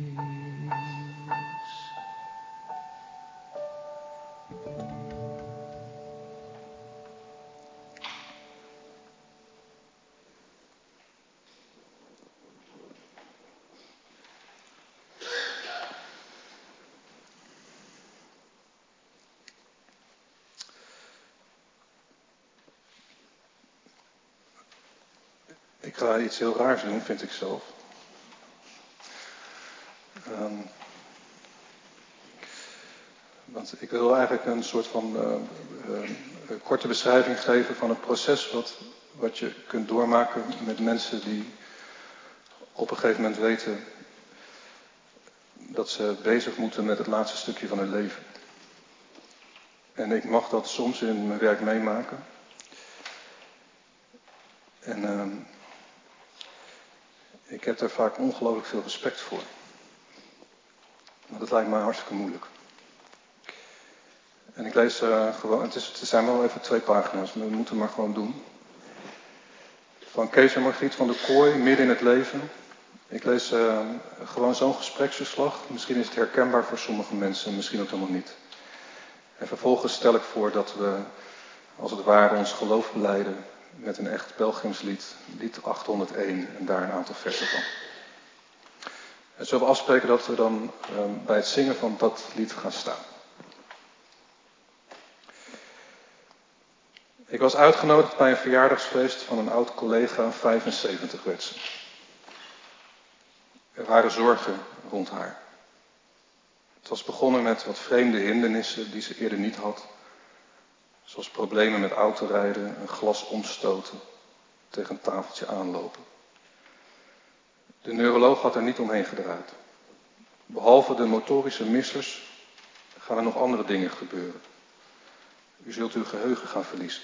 Ik ga iets heel raars doen, vind ik zelf. Want ik wil eigenlijk een soort van korte beschrijving geven van het proces wat je kunt doormaken met mensen die op een gegeven moment weten dat ze bezig moeten met het laatste stukje van hun leven. En ik mag dat soms in mijn werk meemaken. En ik heb daar vaak ongelooflijk veel respect voor. Maar dat lijkt mij hartstikke moeilijk. En ik lees gewoon, het zijn wel even 2 pagina's, maar we moeten het maar gewoon doen. Van Kees en Margriet van der Kooi, Midden in het leven. Ik lees gewoon zo'n gespreksverslag. Misschien is het herkenbaar voor sommige mensen, misschien ook helemaal niet. En vervolgens stel ik voor dat we, als het ware, ons geloof belijden met een echt pelgrimslied, lied 801, en daar een aantal versen van. En zullen we afspreken dat we dan bij het zingen van dat lied gaan staan. Ik was uitgenodigd bij een verjaardagsfeest van een oud collega, 75 werd ze. Er waren zorgen rond haar. Het was begonnen met wat vreemde hindernissen die ze eerder niet had. Zoals problemen met autorijden, een glas omstoten, tegen een tafeltje aanlopen. De neuroloog had er niet omheen gedraaid. Behalve de motorische missers gaan er nog andere dingen gebeuren. U zult uw geheugen gaan verliezen.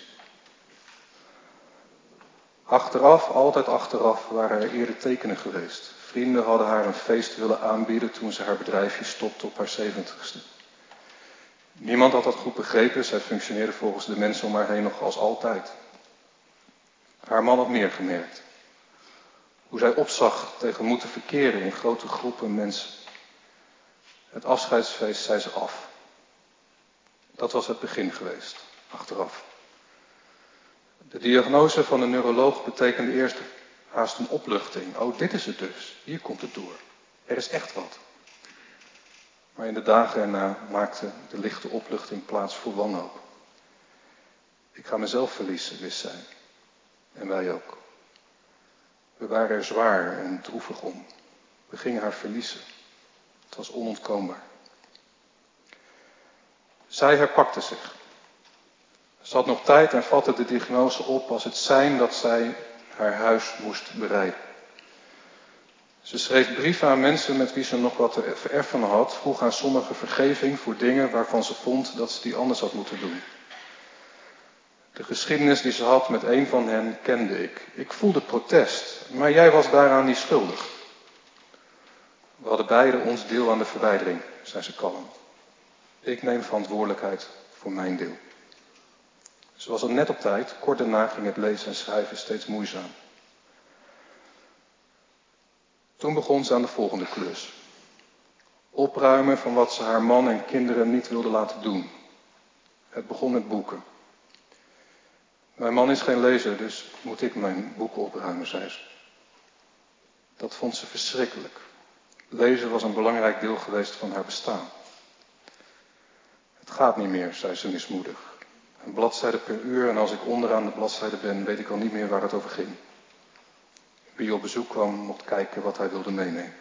Achteraf, altijd achteraf, waren er eerder tekenen geweest. Vrienden hadden haar een feest willen aanbieden toen ze haar bedrijfje stopte op haar 70ste. Niemand had dat goed begrepen, zij functioneerde volgens de mensen om haar heen nog als altijd. Haar man had meer gemerkt. Hoe zij opzag tegen moeten verkeren in grote groepen mensen. Het afscheidsfeest zei ze af. Dat was het begin geweest, achteraf. De diagnose van de neuroloog betekende eerst haast een opluchting. Oh, dit is het dus. Hier komt het door. Er is echt wat. Maar in de dagen erna maakte de lichte opluchting plaats voor wanhoop. Ik ga mezelf verliezen, wist zij. En wij ook. We waren er zwaar en droevig om. We gingen haar verliezen. Het was onontkoombaar. Zij herpakte zich. Ze had nog tijd en vatte de diagnose op als het sein dat zij haar huis moest bereiden. Ze schreef brieven aan mensen met wie ze nog wat te vererven had, vroeg aan sommigen vergeving voor dingen waarvan ze vond dat ze die anders had moeten doen. De geschiedenis die ze had met een van hen kende ik. Ik voelde protest, maar jij was daaraan niet schuldig. We hadden beiden ons deel aan de verwijdering, zei ze kalm. Ik neem verantwoordelijkheid voor mijn deel. Ze was al net op tijd, kort daarna ging het lezen en schrijven steeds moeizaam. Toen begon ze aan de volgende klus. Opruimen van wat ze haar man en kinderen niet wilde laten doen. Het begon met boeken. Mijn man is geen lezer, dus moet ik mijn boeken opruimen, zei ze. Dat vond ze verschrikkelijk. Lezen was een belangrijk deel geweest van haar bestaan. Het gaat niet meer, zei ze mismoedig. Een bladzijde per uur en als ik onderaan de bladzijde ben, weet ik al niet meer waar het over ging. Wie op bezoek kwam, mocht kijken wat hij wilde meenemen.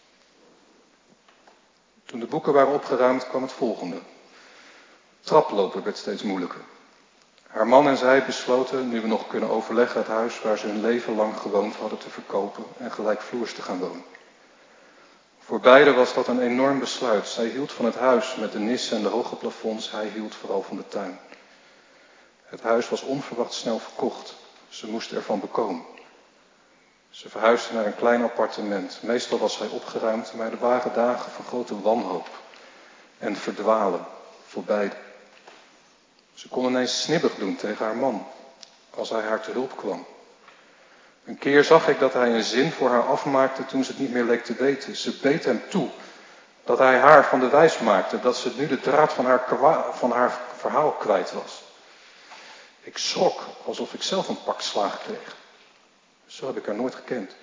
Toen de boeken waren opgeruimd, kwam het volgende. Traplopen werd steeds moeilijker. Haar man en zij besloten, nu we nog kunnen overleggen, het huis waar ze hun leven lang gewoond hadden te verkopen en gelijkvloers te gaan wonen. Voor beiden was dat een enorm besluit. Zij hield van het huis met de nissen en de hoge plafonds, hij hield vooral van de tuin. Het huis was onverwacht snel verkocht. Ze moesten ervan bekomen. Ze verhuisden naar een klein appartement. Meestal was hij opgeruimd, maar er waren dagen van grote wanhoop en verdwalen voor beiden. Ze kon ineens snibbig doen tegen haar man, als hij haar te hulp kwam. Een keer zag ik dat hij een zin voor haar afmaakte toen ze het niet meer leek te weten. Ze beet hem toe dat hij haar van de wijs maakte, dat ze nu de draad van haar verhaal kwijt was. Ik schrok alsof ik zelf een pak slaag kreeg. Zo heb ik haar nooit gekend.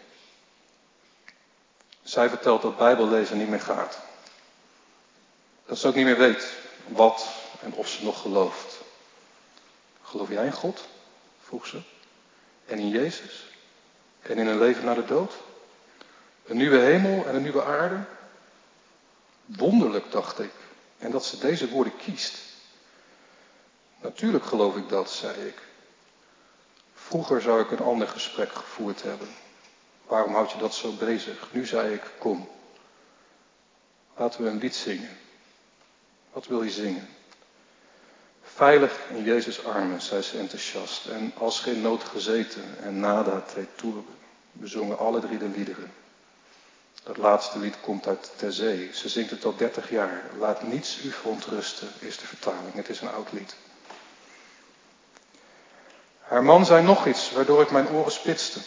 Zij vertelt dat Bijbellezen niet meer gaat. Dat ze ook niet meer weet wat en of ze nog gelooft. Geloof jij in God? Vroeg ze. En in Jezus? En in een leven na de dood? Een nieuwe hemel en een nieuwe aarde? Wonderlijk, dacht ik. En dat ze deze woorden kiest. Natuurlijk geloof ik dat, zei ik. Vroeger zou ik een ander gesprek gevoerd hebben. Waarom houd je dat zo bezig? Nu zei ik, kom. Laten we een lied zingen. Wat wil je zingen? Veilig in Jezus' armen, zei ze enthousiast. En als geen nood gezeten en nada te turbe. We zongen alle 3 de liederen. Dat laatste lied komt uit Ter Zee. Ze zingt het al 30 jaar. Laat niets u verontrusten, is de vertaling. Het is een oud lied. Haar man zei nog iets, waardoor ik mijn oren spitste.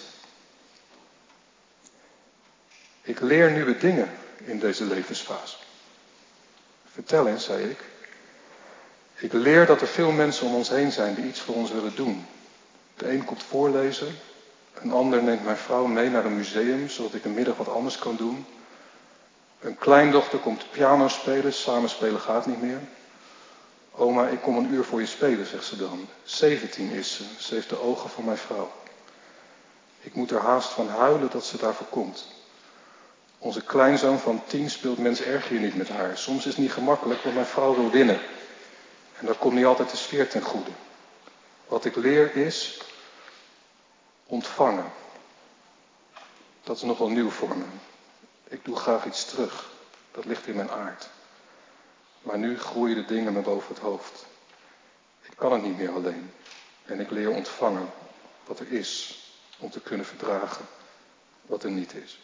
Ik leer nieuwe dingen in deze levensfase. Vertel eens, zei ik. Ik leer dat er veel mensen om ons heen zijn die iets voor ons willen doen. De een komt voorlezen, een ander neemt mijn vrouw mee naar een museum, zodat ik een middag wat anders kan doen. Een kleindochter komt piano spelen, samen spelen gaat niet meer. Oma, ik kom een uur voor je spelen, zegt ze dan. 17 is ze, ze heeft de ogen van mijn vrouw. Ik moet er haast van huilen dat ze daarvoor komt. Onze kleinzoon van 10 speelt mens erg hier niet met haar. Soms is het niet gemakkelijk, want mijn vrouw wil winnen. En daar komt niet altijd de sfeer ten goede. Wat ik leer is ontvangen. Dat is nogal nieuw voor me. Ik doe graag iets terug. Dat ligt in mijn aard. Maar nu groeien de dingen me boven het hoofd. Ik kan het niet meer alleen. En ik leer ontvangen wat er is. Om te kunnen verdragen wat er niet is.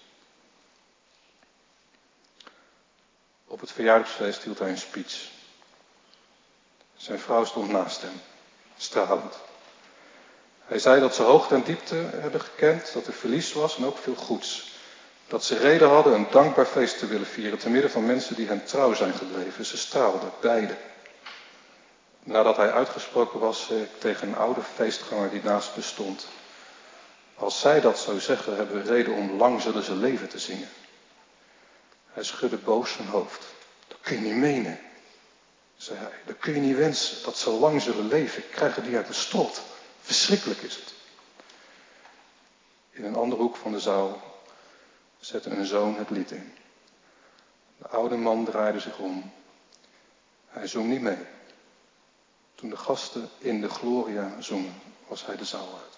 Op het verjaardagsfeest hield hij een speech. Zijn vrouw stond naast hem, stralend. Hij zei dat ze hoogte en diepte hebben gekend, dat er verlies was en ook veel goeds. Dat ze reden hadden een dankbaar feest te willen vieren, te midden van mensen die hen trouw zijn gebleven. Ze straalden, beide. Nadat hij uitgesproken was, zei ik tegen een oude feestganger die naast me stond. Als zij dat zou zeggen, hebben we reden om lang zullen ze leven te zingen. Hij schudde boos zijn hoofd. Dat kun je niet menen, zei hij. Dat kun je niet wensen, dat ze lang zullen leven. Ik krijg het niet uit mijn strot. Verschrikkelijk is het. In een andere hoek van de zaal zette een zoon het lied in. De oude man draaide zich om. Hij zong niet mee. Toen de gasten in de Gloria zongen, was hij de zaal uit.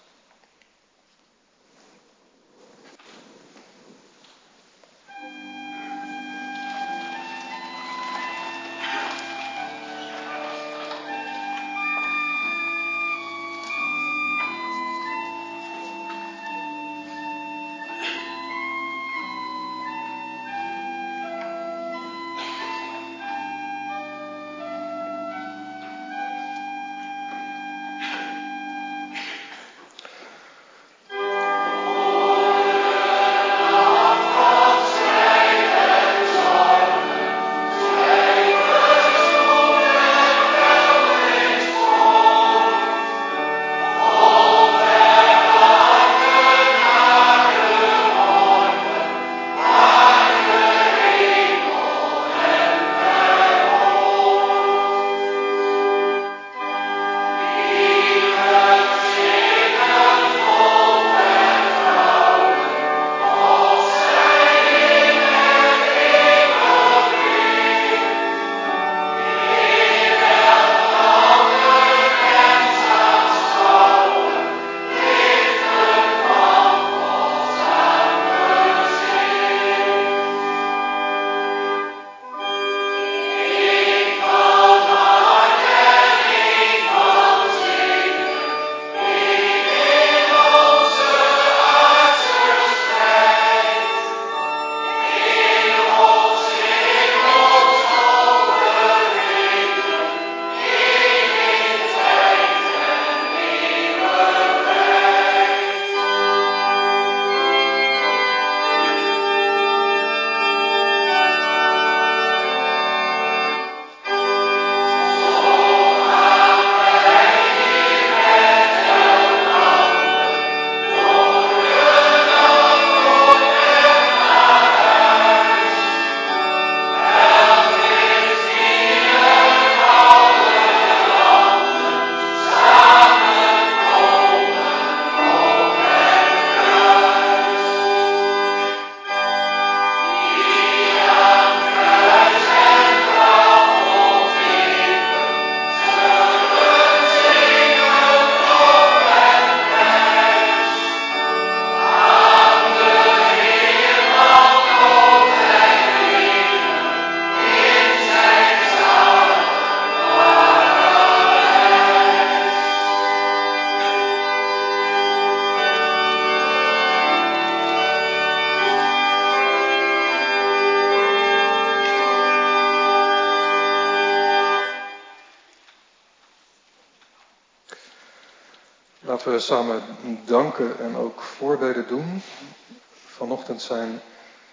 Laten we samen danken en ook voorbeden doen. Vanochtend zijn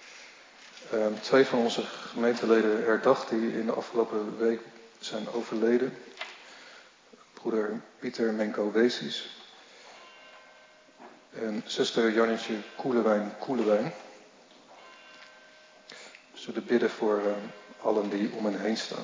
2 van onze gemeenteleden herdacht die in de afgelopen week zijn overleden. Broeder Pieter Menko-Weesies en zuster Jannetje Koelewijn. We zullen bidden voor allen die om hen heen staan.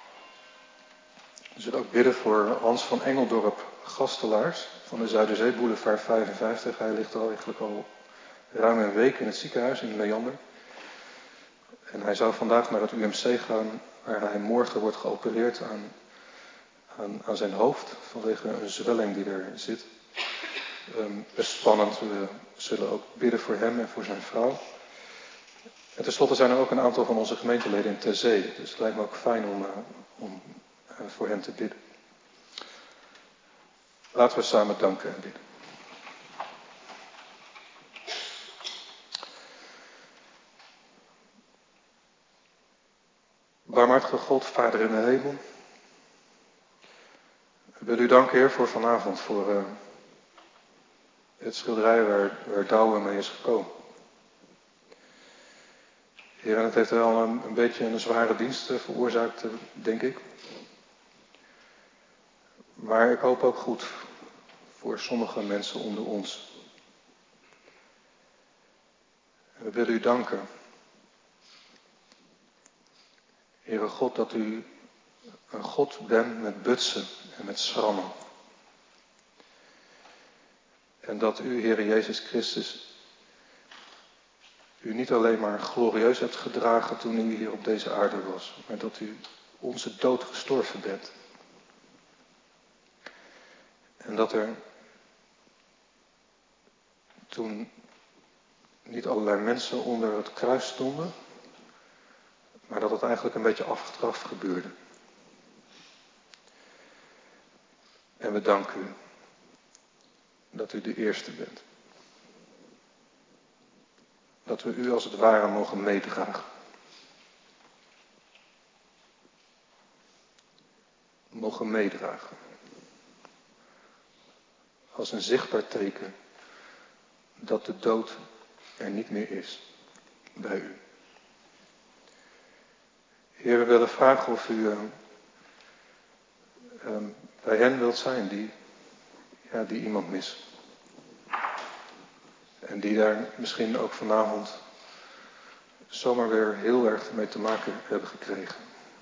We zullen ook bidden voor Hans van Engeldorp Gastelaars van de Zuiderzeeboulevard 55. Hij ligt eigenlijk al ruim een week in het ziekenhuis in Meander. En hij zou vandaag naar het UMC gaan, waar hij morgen wordt geopereerd aan zijn hoofd vanwege een zwelling die er zit. Best spannend. We zullen ook bidden voor hem en voor zijn vrouw. En tenslotte zijn er ook een aantal van onze gemeenteleden in Terzee. Dus het lijkt me ook fijn om voor hen te bidden. Laten we samen danken en bidden. Barmhartige God, Vader in de hemel. Ik wil u danken, Heer, voor vanavond, voor het schilderij waar Douwe mee is gekomen. Heer, en het heeft wel een beetje een zware dienst veroorzaakt, denk ik. Maar ik hoop ook goed voor sommige mensen onder ons. En we willen u danken, Heere God, dat u een God bent met butsen en met schrammen. En dat u, Heere Jezus Christus, u niet alleen maar glorieus hebt gedragen toen u hier op deze aarde was, maar dat u onze dood gestorven bent. En dat er toen niet allerlei mensen onder het kruis stonden, maar dat het eigenlijk een beetje afgetraf gebeurde. En we danken u dat u de eerste bent. Dat we u als het ware mogen meedragen. Mogen meedragen. Als een zichtbaar teken dat de dood er niet meer is bij u. Heer, we willen vragen of u bij hen wilt zijn die iemand mist. En die daar misschien ook vanavond zomaar weer heel erg mee te maken hebben gekregen.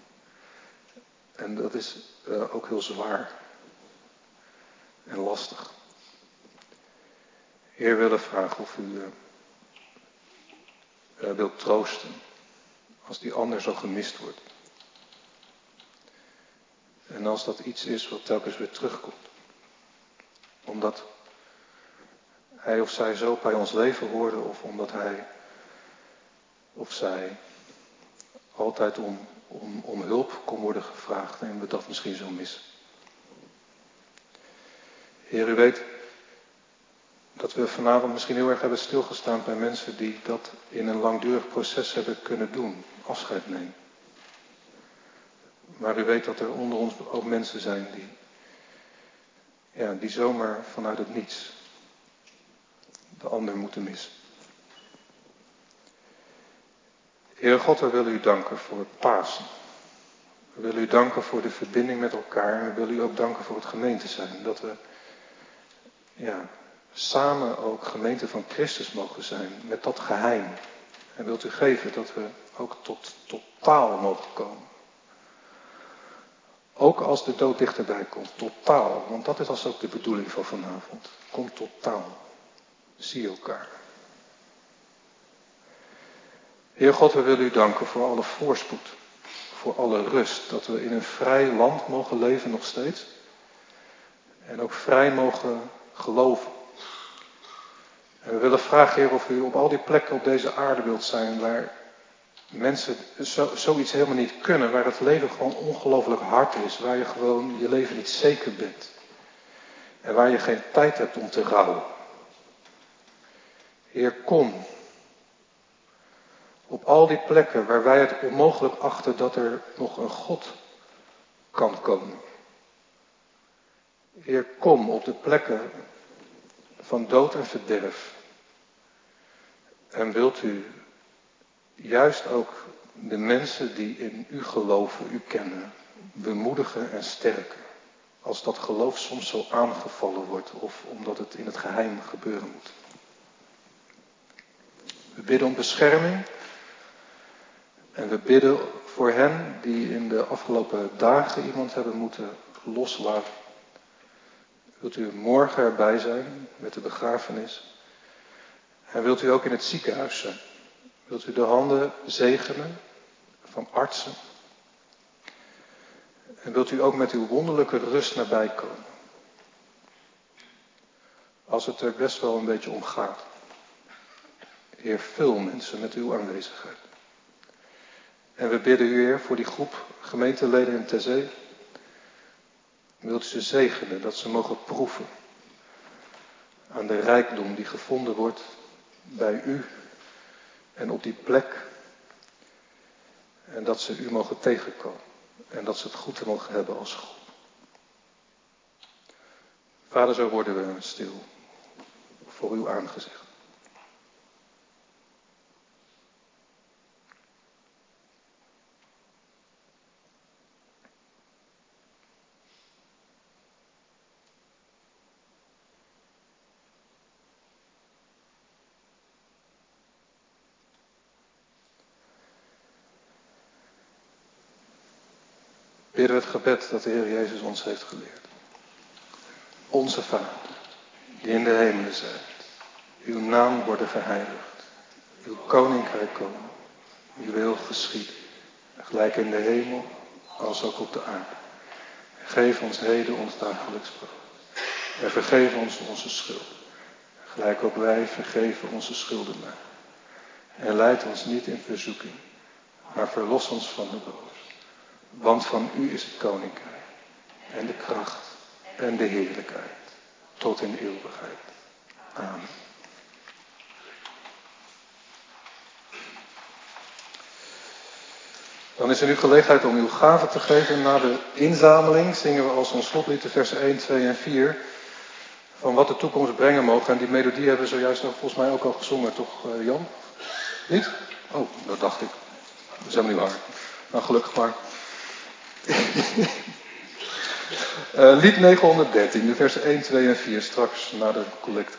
En dat is ook heel zwaar en lastig. Heer, we willen vragen of u wilt troosten als die ander zo gemist wordt. En als dat iets is wat telkens weer terugkomt. Omdat hij of zij zo bij ons leven hoorde, of omdat hij of zij altijd om hulp kon worden gevraagd en we dat misschien zo missen. Heer, u weet dat we vanavond misschien heel erg hebben stilgestaan bij mensen die dat in een langdurig proces hebben kunnen doen, afscheid nemen. Maar u weet dat er onder ons ook mensen zijn die zomaar vanuit het niets de ander moeten missen. Heer God, we willen u danken voor Pasen. We willen u danken voor de verbinding met elkaar. En we willen u ook danken voor het gemeente zijn. Dat we samen ook gemeente van Christus mogen zijn. Met dat geheim. En wilt u geven dat we ook tot totaal mogen komen. Ook als de dood dichterbij komt. Totaal. Want dat is ook de bedoeling van vanavond. Kom totaal. Zie elkaar. Heer God, we willen u danken voor alle voorspoed. Voor alle rust. Dat we in een vrij land mogen leven nog steeds. En ook vrij mogen geloven. En we willen vragen, Heer, of u op al die plekken op deze aarde wilt zijn. Waar mensen zoiets helemaal niet kunnen. Waar het leven gewoon ongelooflijk hard is. Waar je gewoon je leven niet zeker bent. En waar je geen tijd hebt om te rouwen. Heer, kom. Op al die plekken waar wij het onmogelijk achten dat er nog een God kan komen. Heer, kom op de plekken van dood en verderf. En wilt u juist ook de mensen die in u geloven, u kennen, bemoedigen en sterken. Als dat geloof soms zo aangevallen wordt of omdat het in het geheim gebeuren moet. We bidden om bescherming. En we bidden voor hen die in de afgelopen dagen iemand hebben moeten loslaten. Wilt u morgen erbij zijn met de begrafenis? En wilt u ook in het ziekenhuis zijn? Wilt u de handen zegenen van artsen? En wilt u ook met uw wonderlijke rust nabij komen? Als het er best wel een beetje om gaat. Heer, vul mensen met uw aanwezigheid. En we bidden u, Heer, voor die groep gemeenteleden in Terzee. Wilt u ze zegenen, dat ze mogen proeven aan de rijkdom die gevonden wordt bij u en op die plek. En dat ze u mogen tegenkomen en dat ze het goed mogen hebben als groep. Vader, zo worden we stil voor uw aangezicht. Bidden we het gebed dat de Heer Jezus ons heeft geleerd. Onze Vader, die in de hemelen zijt, uw naam worden geheiligd, uw koninkrijk komen, uw wil geschieden, gelijk in de hemel als ook op de aarde. Geef ons heden ons dagelijks brood. En vergeef ons onze schuld, gelijk ook wij vergeven onze schuldenaren. En leid ons niet in verzoeking, maar verlos ons van de boze. Want van u is het koninkrijk en de kracht en de heerlijkheid tot in eeuwigheid. Amen. Dan is er nu gelegenheid om uw gave te geven. Na de inzameling zingen we als ons slotlied de versen 1, 2 en 4 van wat de toekomst brengen mogen. En die melodie hebben we zojuist volgens mij ook al gezongen, toch Jan? Niet? Oh, dat dacht ik. Dat is helemaal niet waar. Nou, gelukkig maar. Lied 913, de versen 1, 2 en 4, straks na de collecte.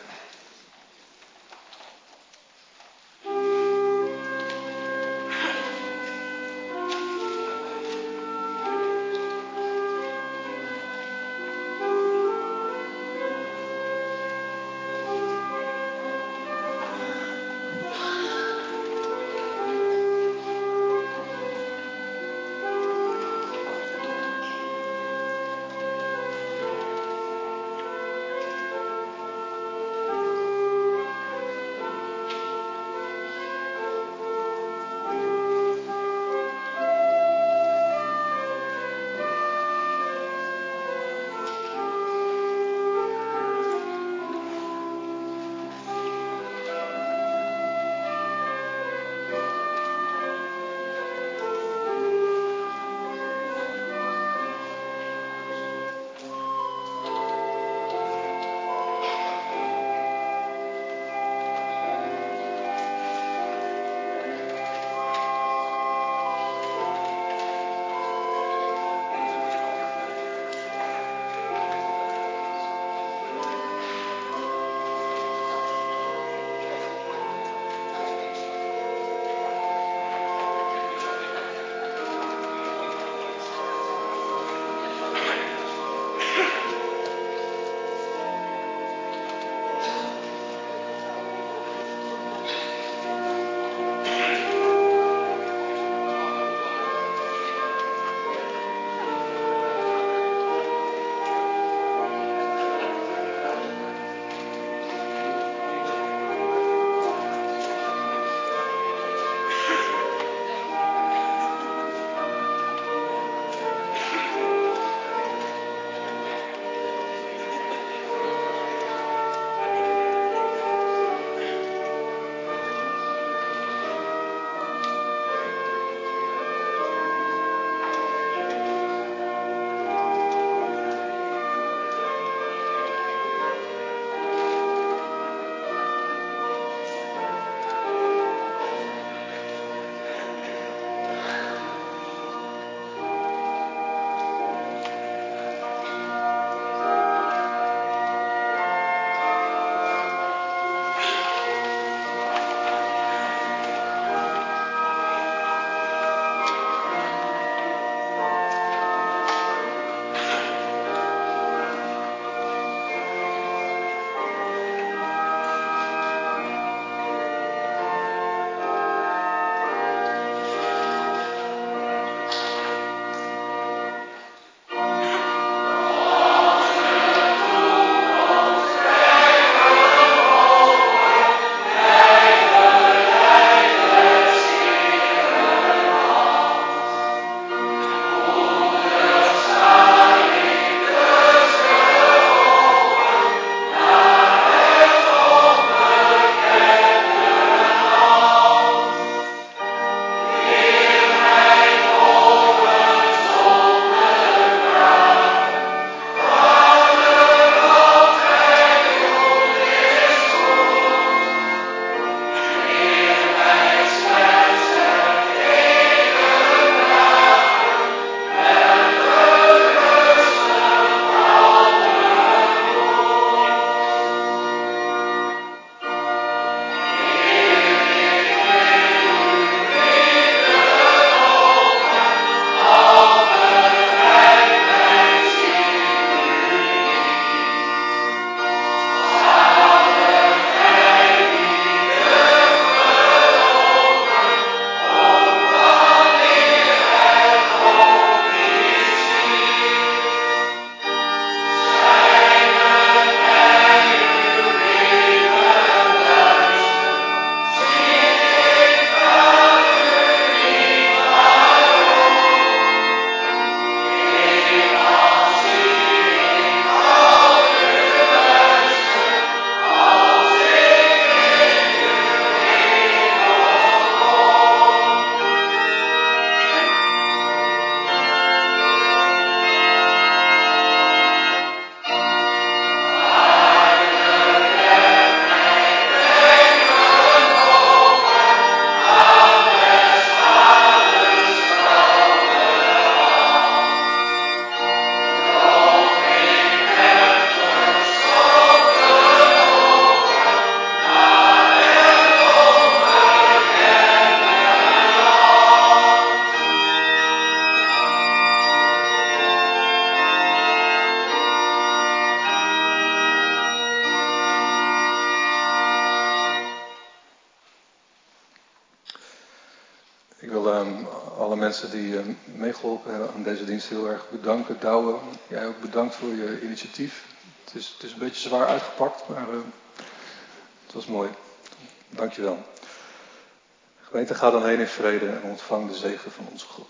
Ik wil alle mensen die meegeholpen hebben aan deze dienst heel erg bedanken. Douwe, jij ook bedankt voor je initiatief. Het is een beetje zwaar uitgepakt, maar het was mooi. Dankjewel. Gemeente, ga dan heen in vrede en ontvang de zegen van onze God.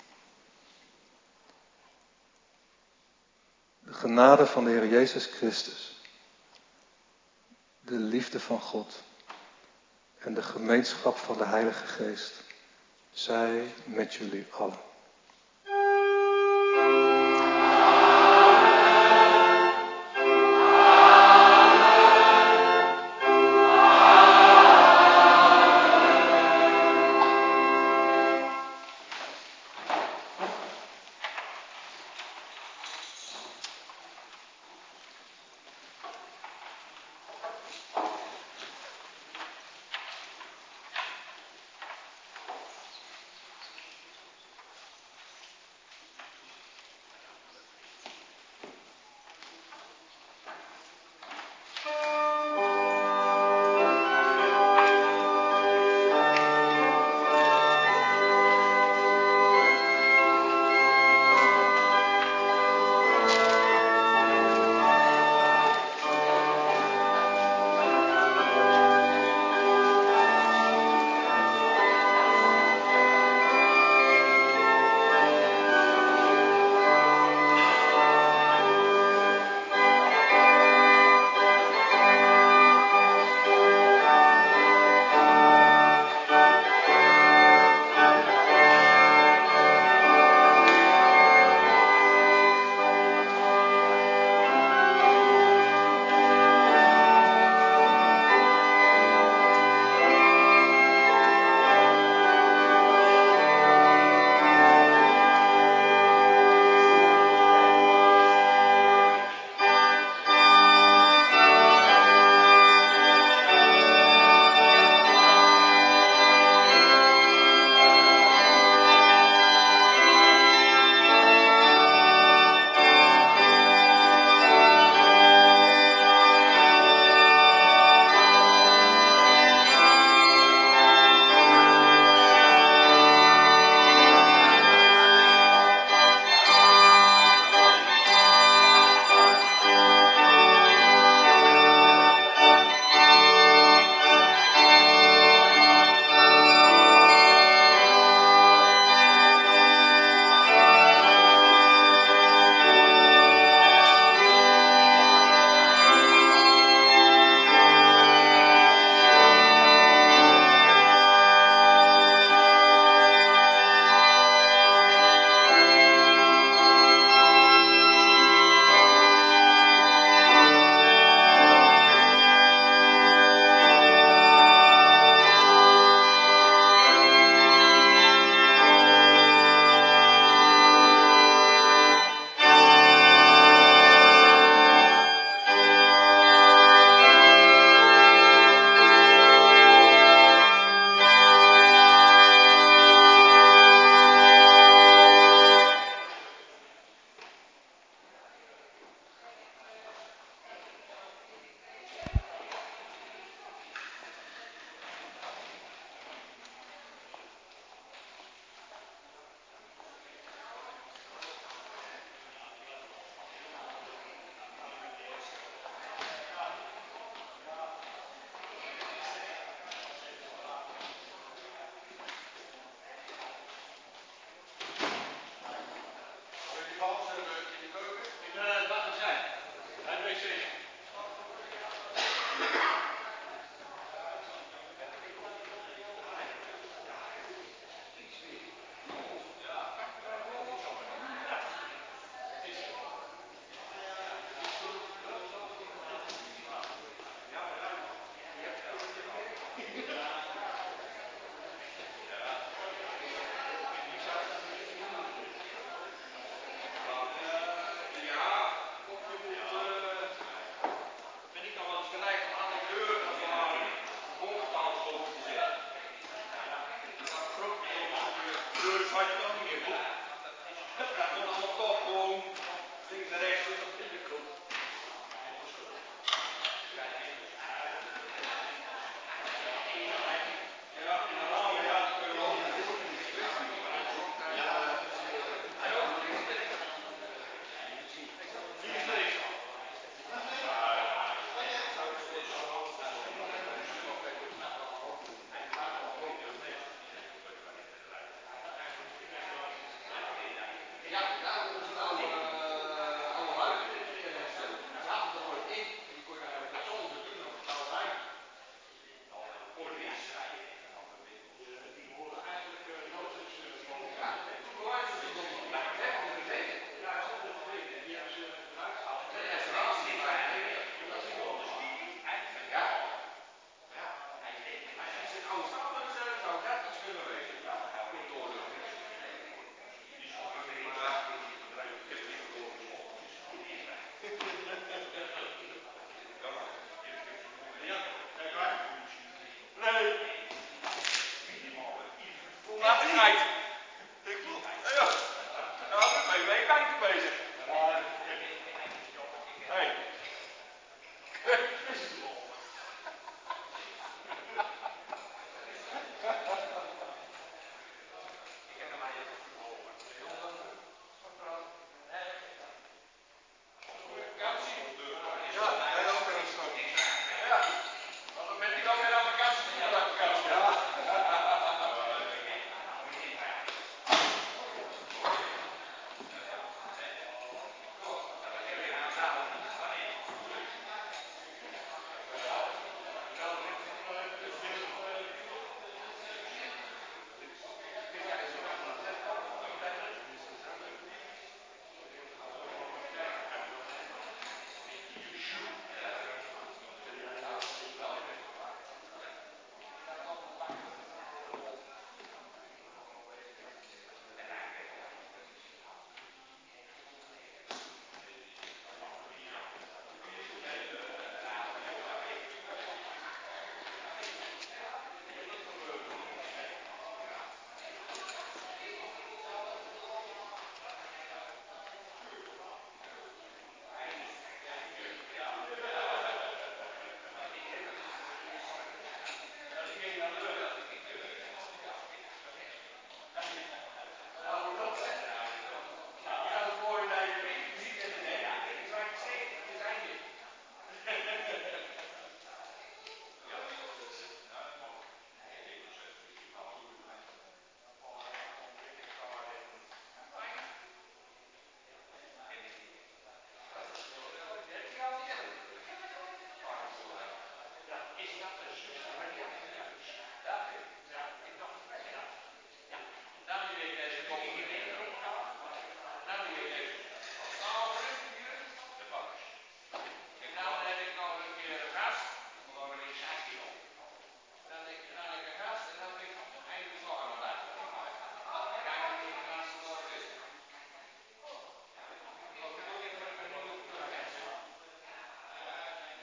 De genade van de Heer Jezus Christus, de liefde van God en de gemeenschap van de Heilige Geest, zij met jullie allen. zekerheid. Ik klopt. Ja, ik ben mee bezig.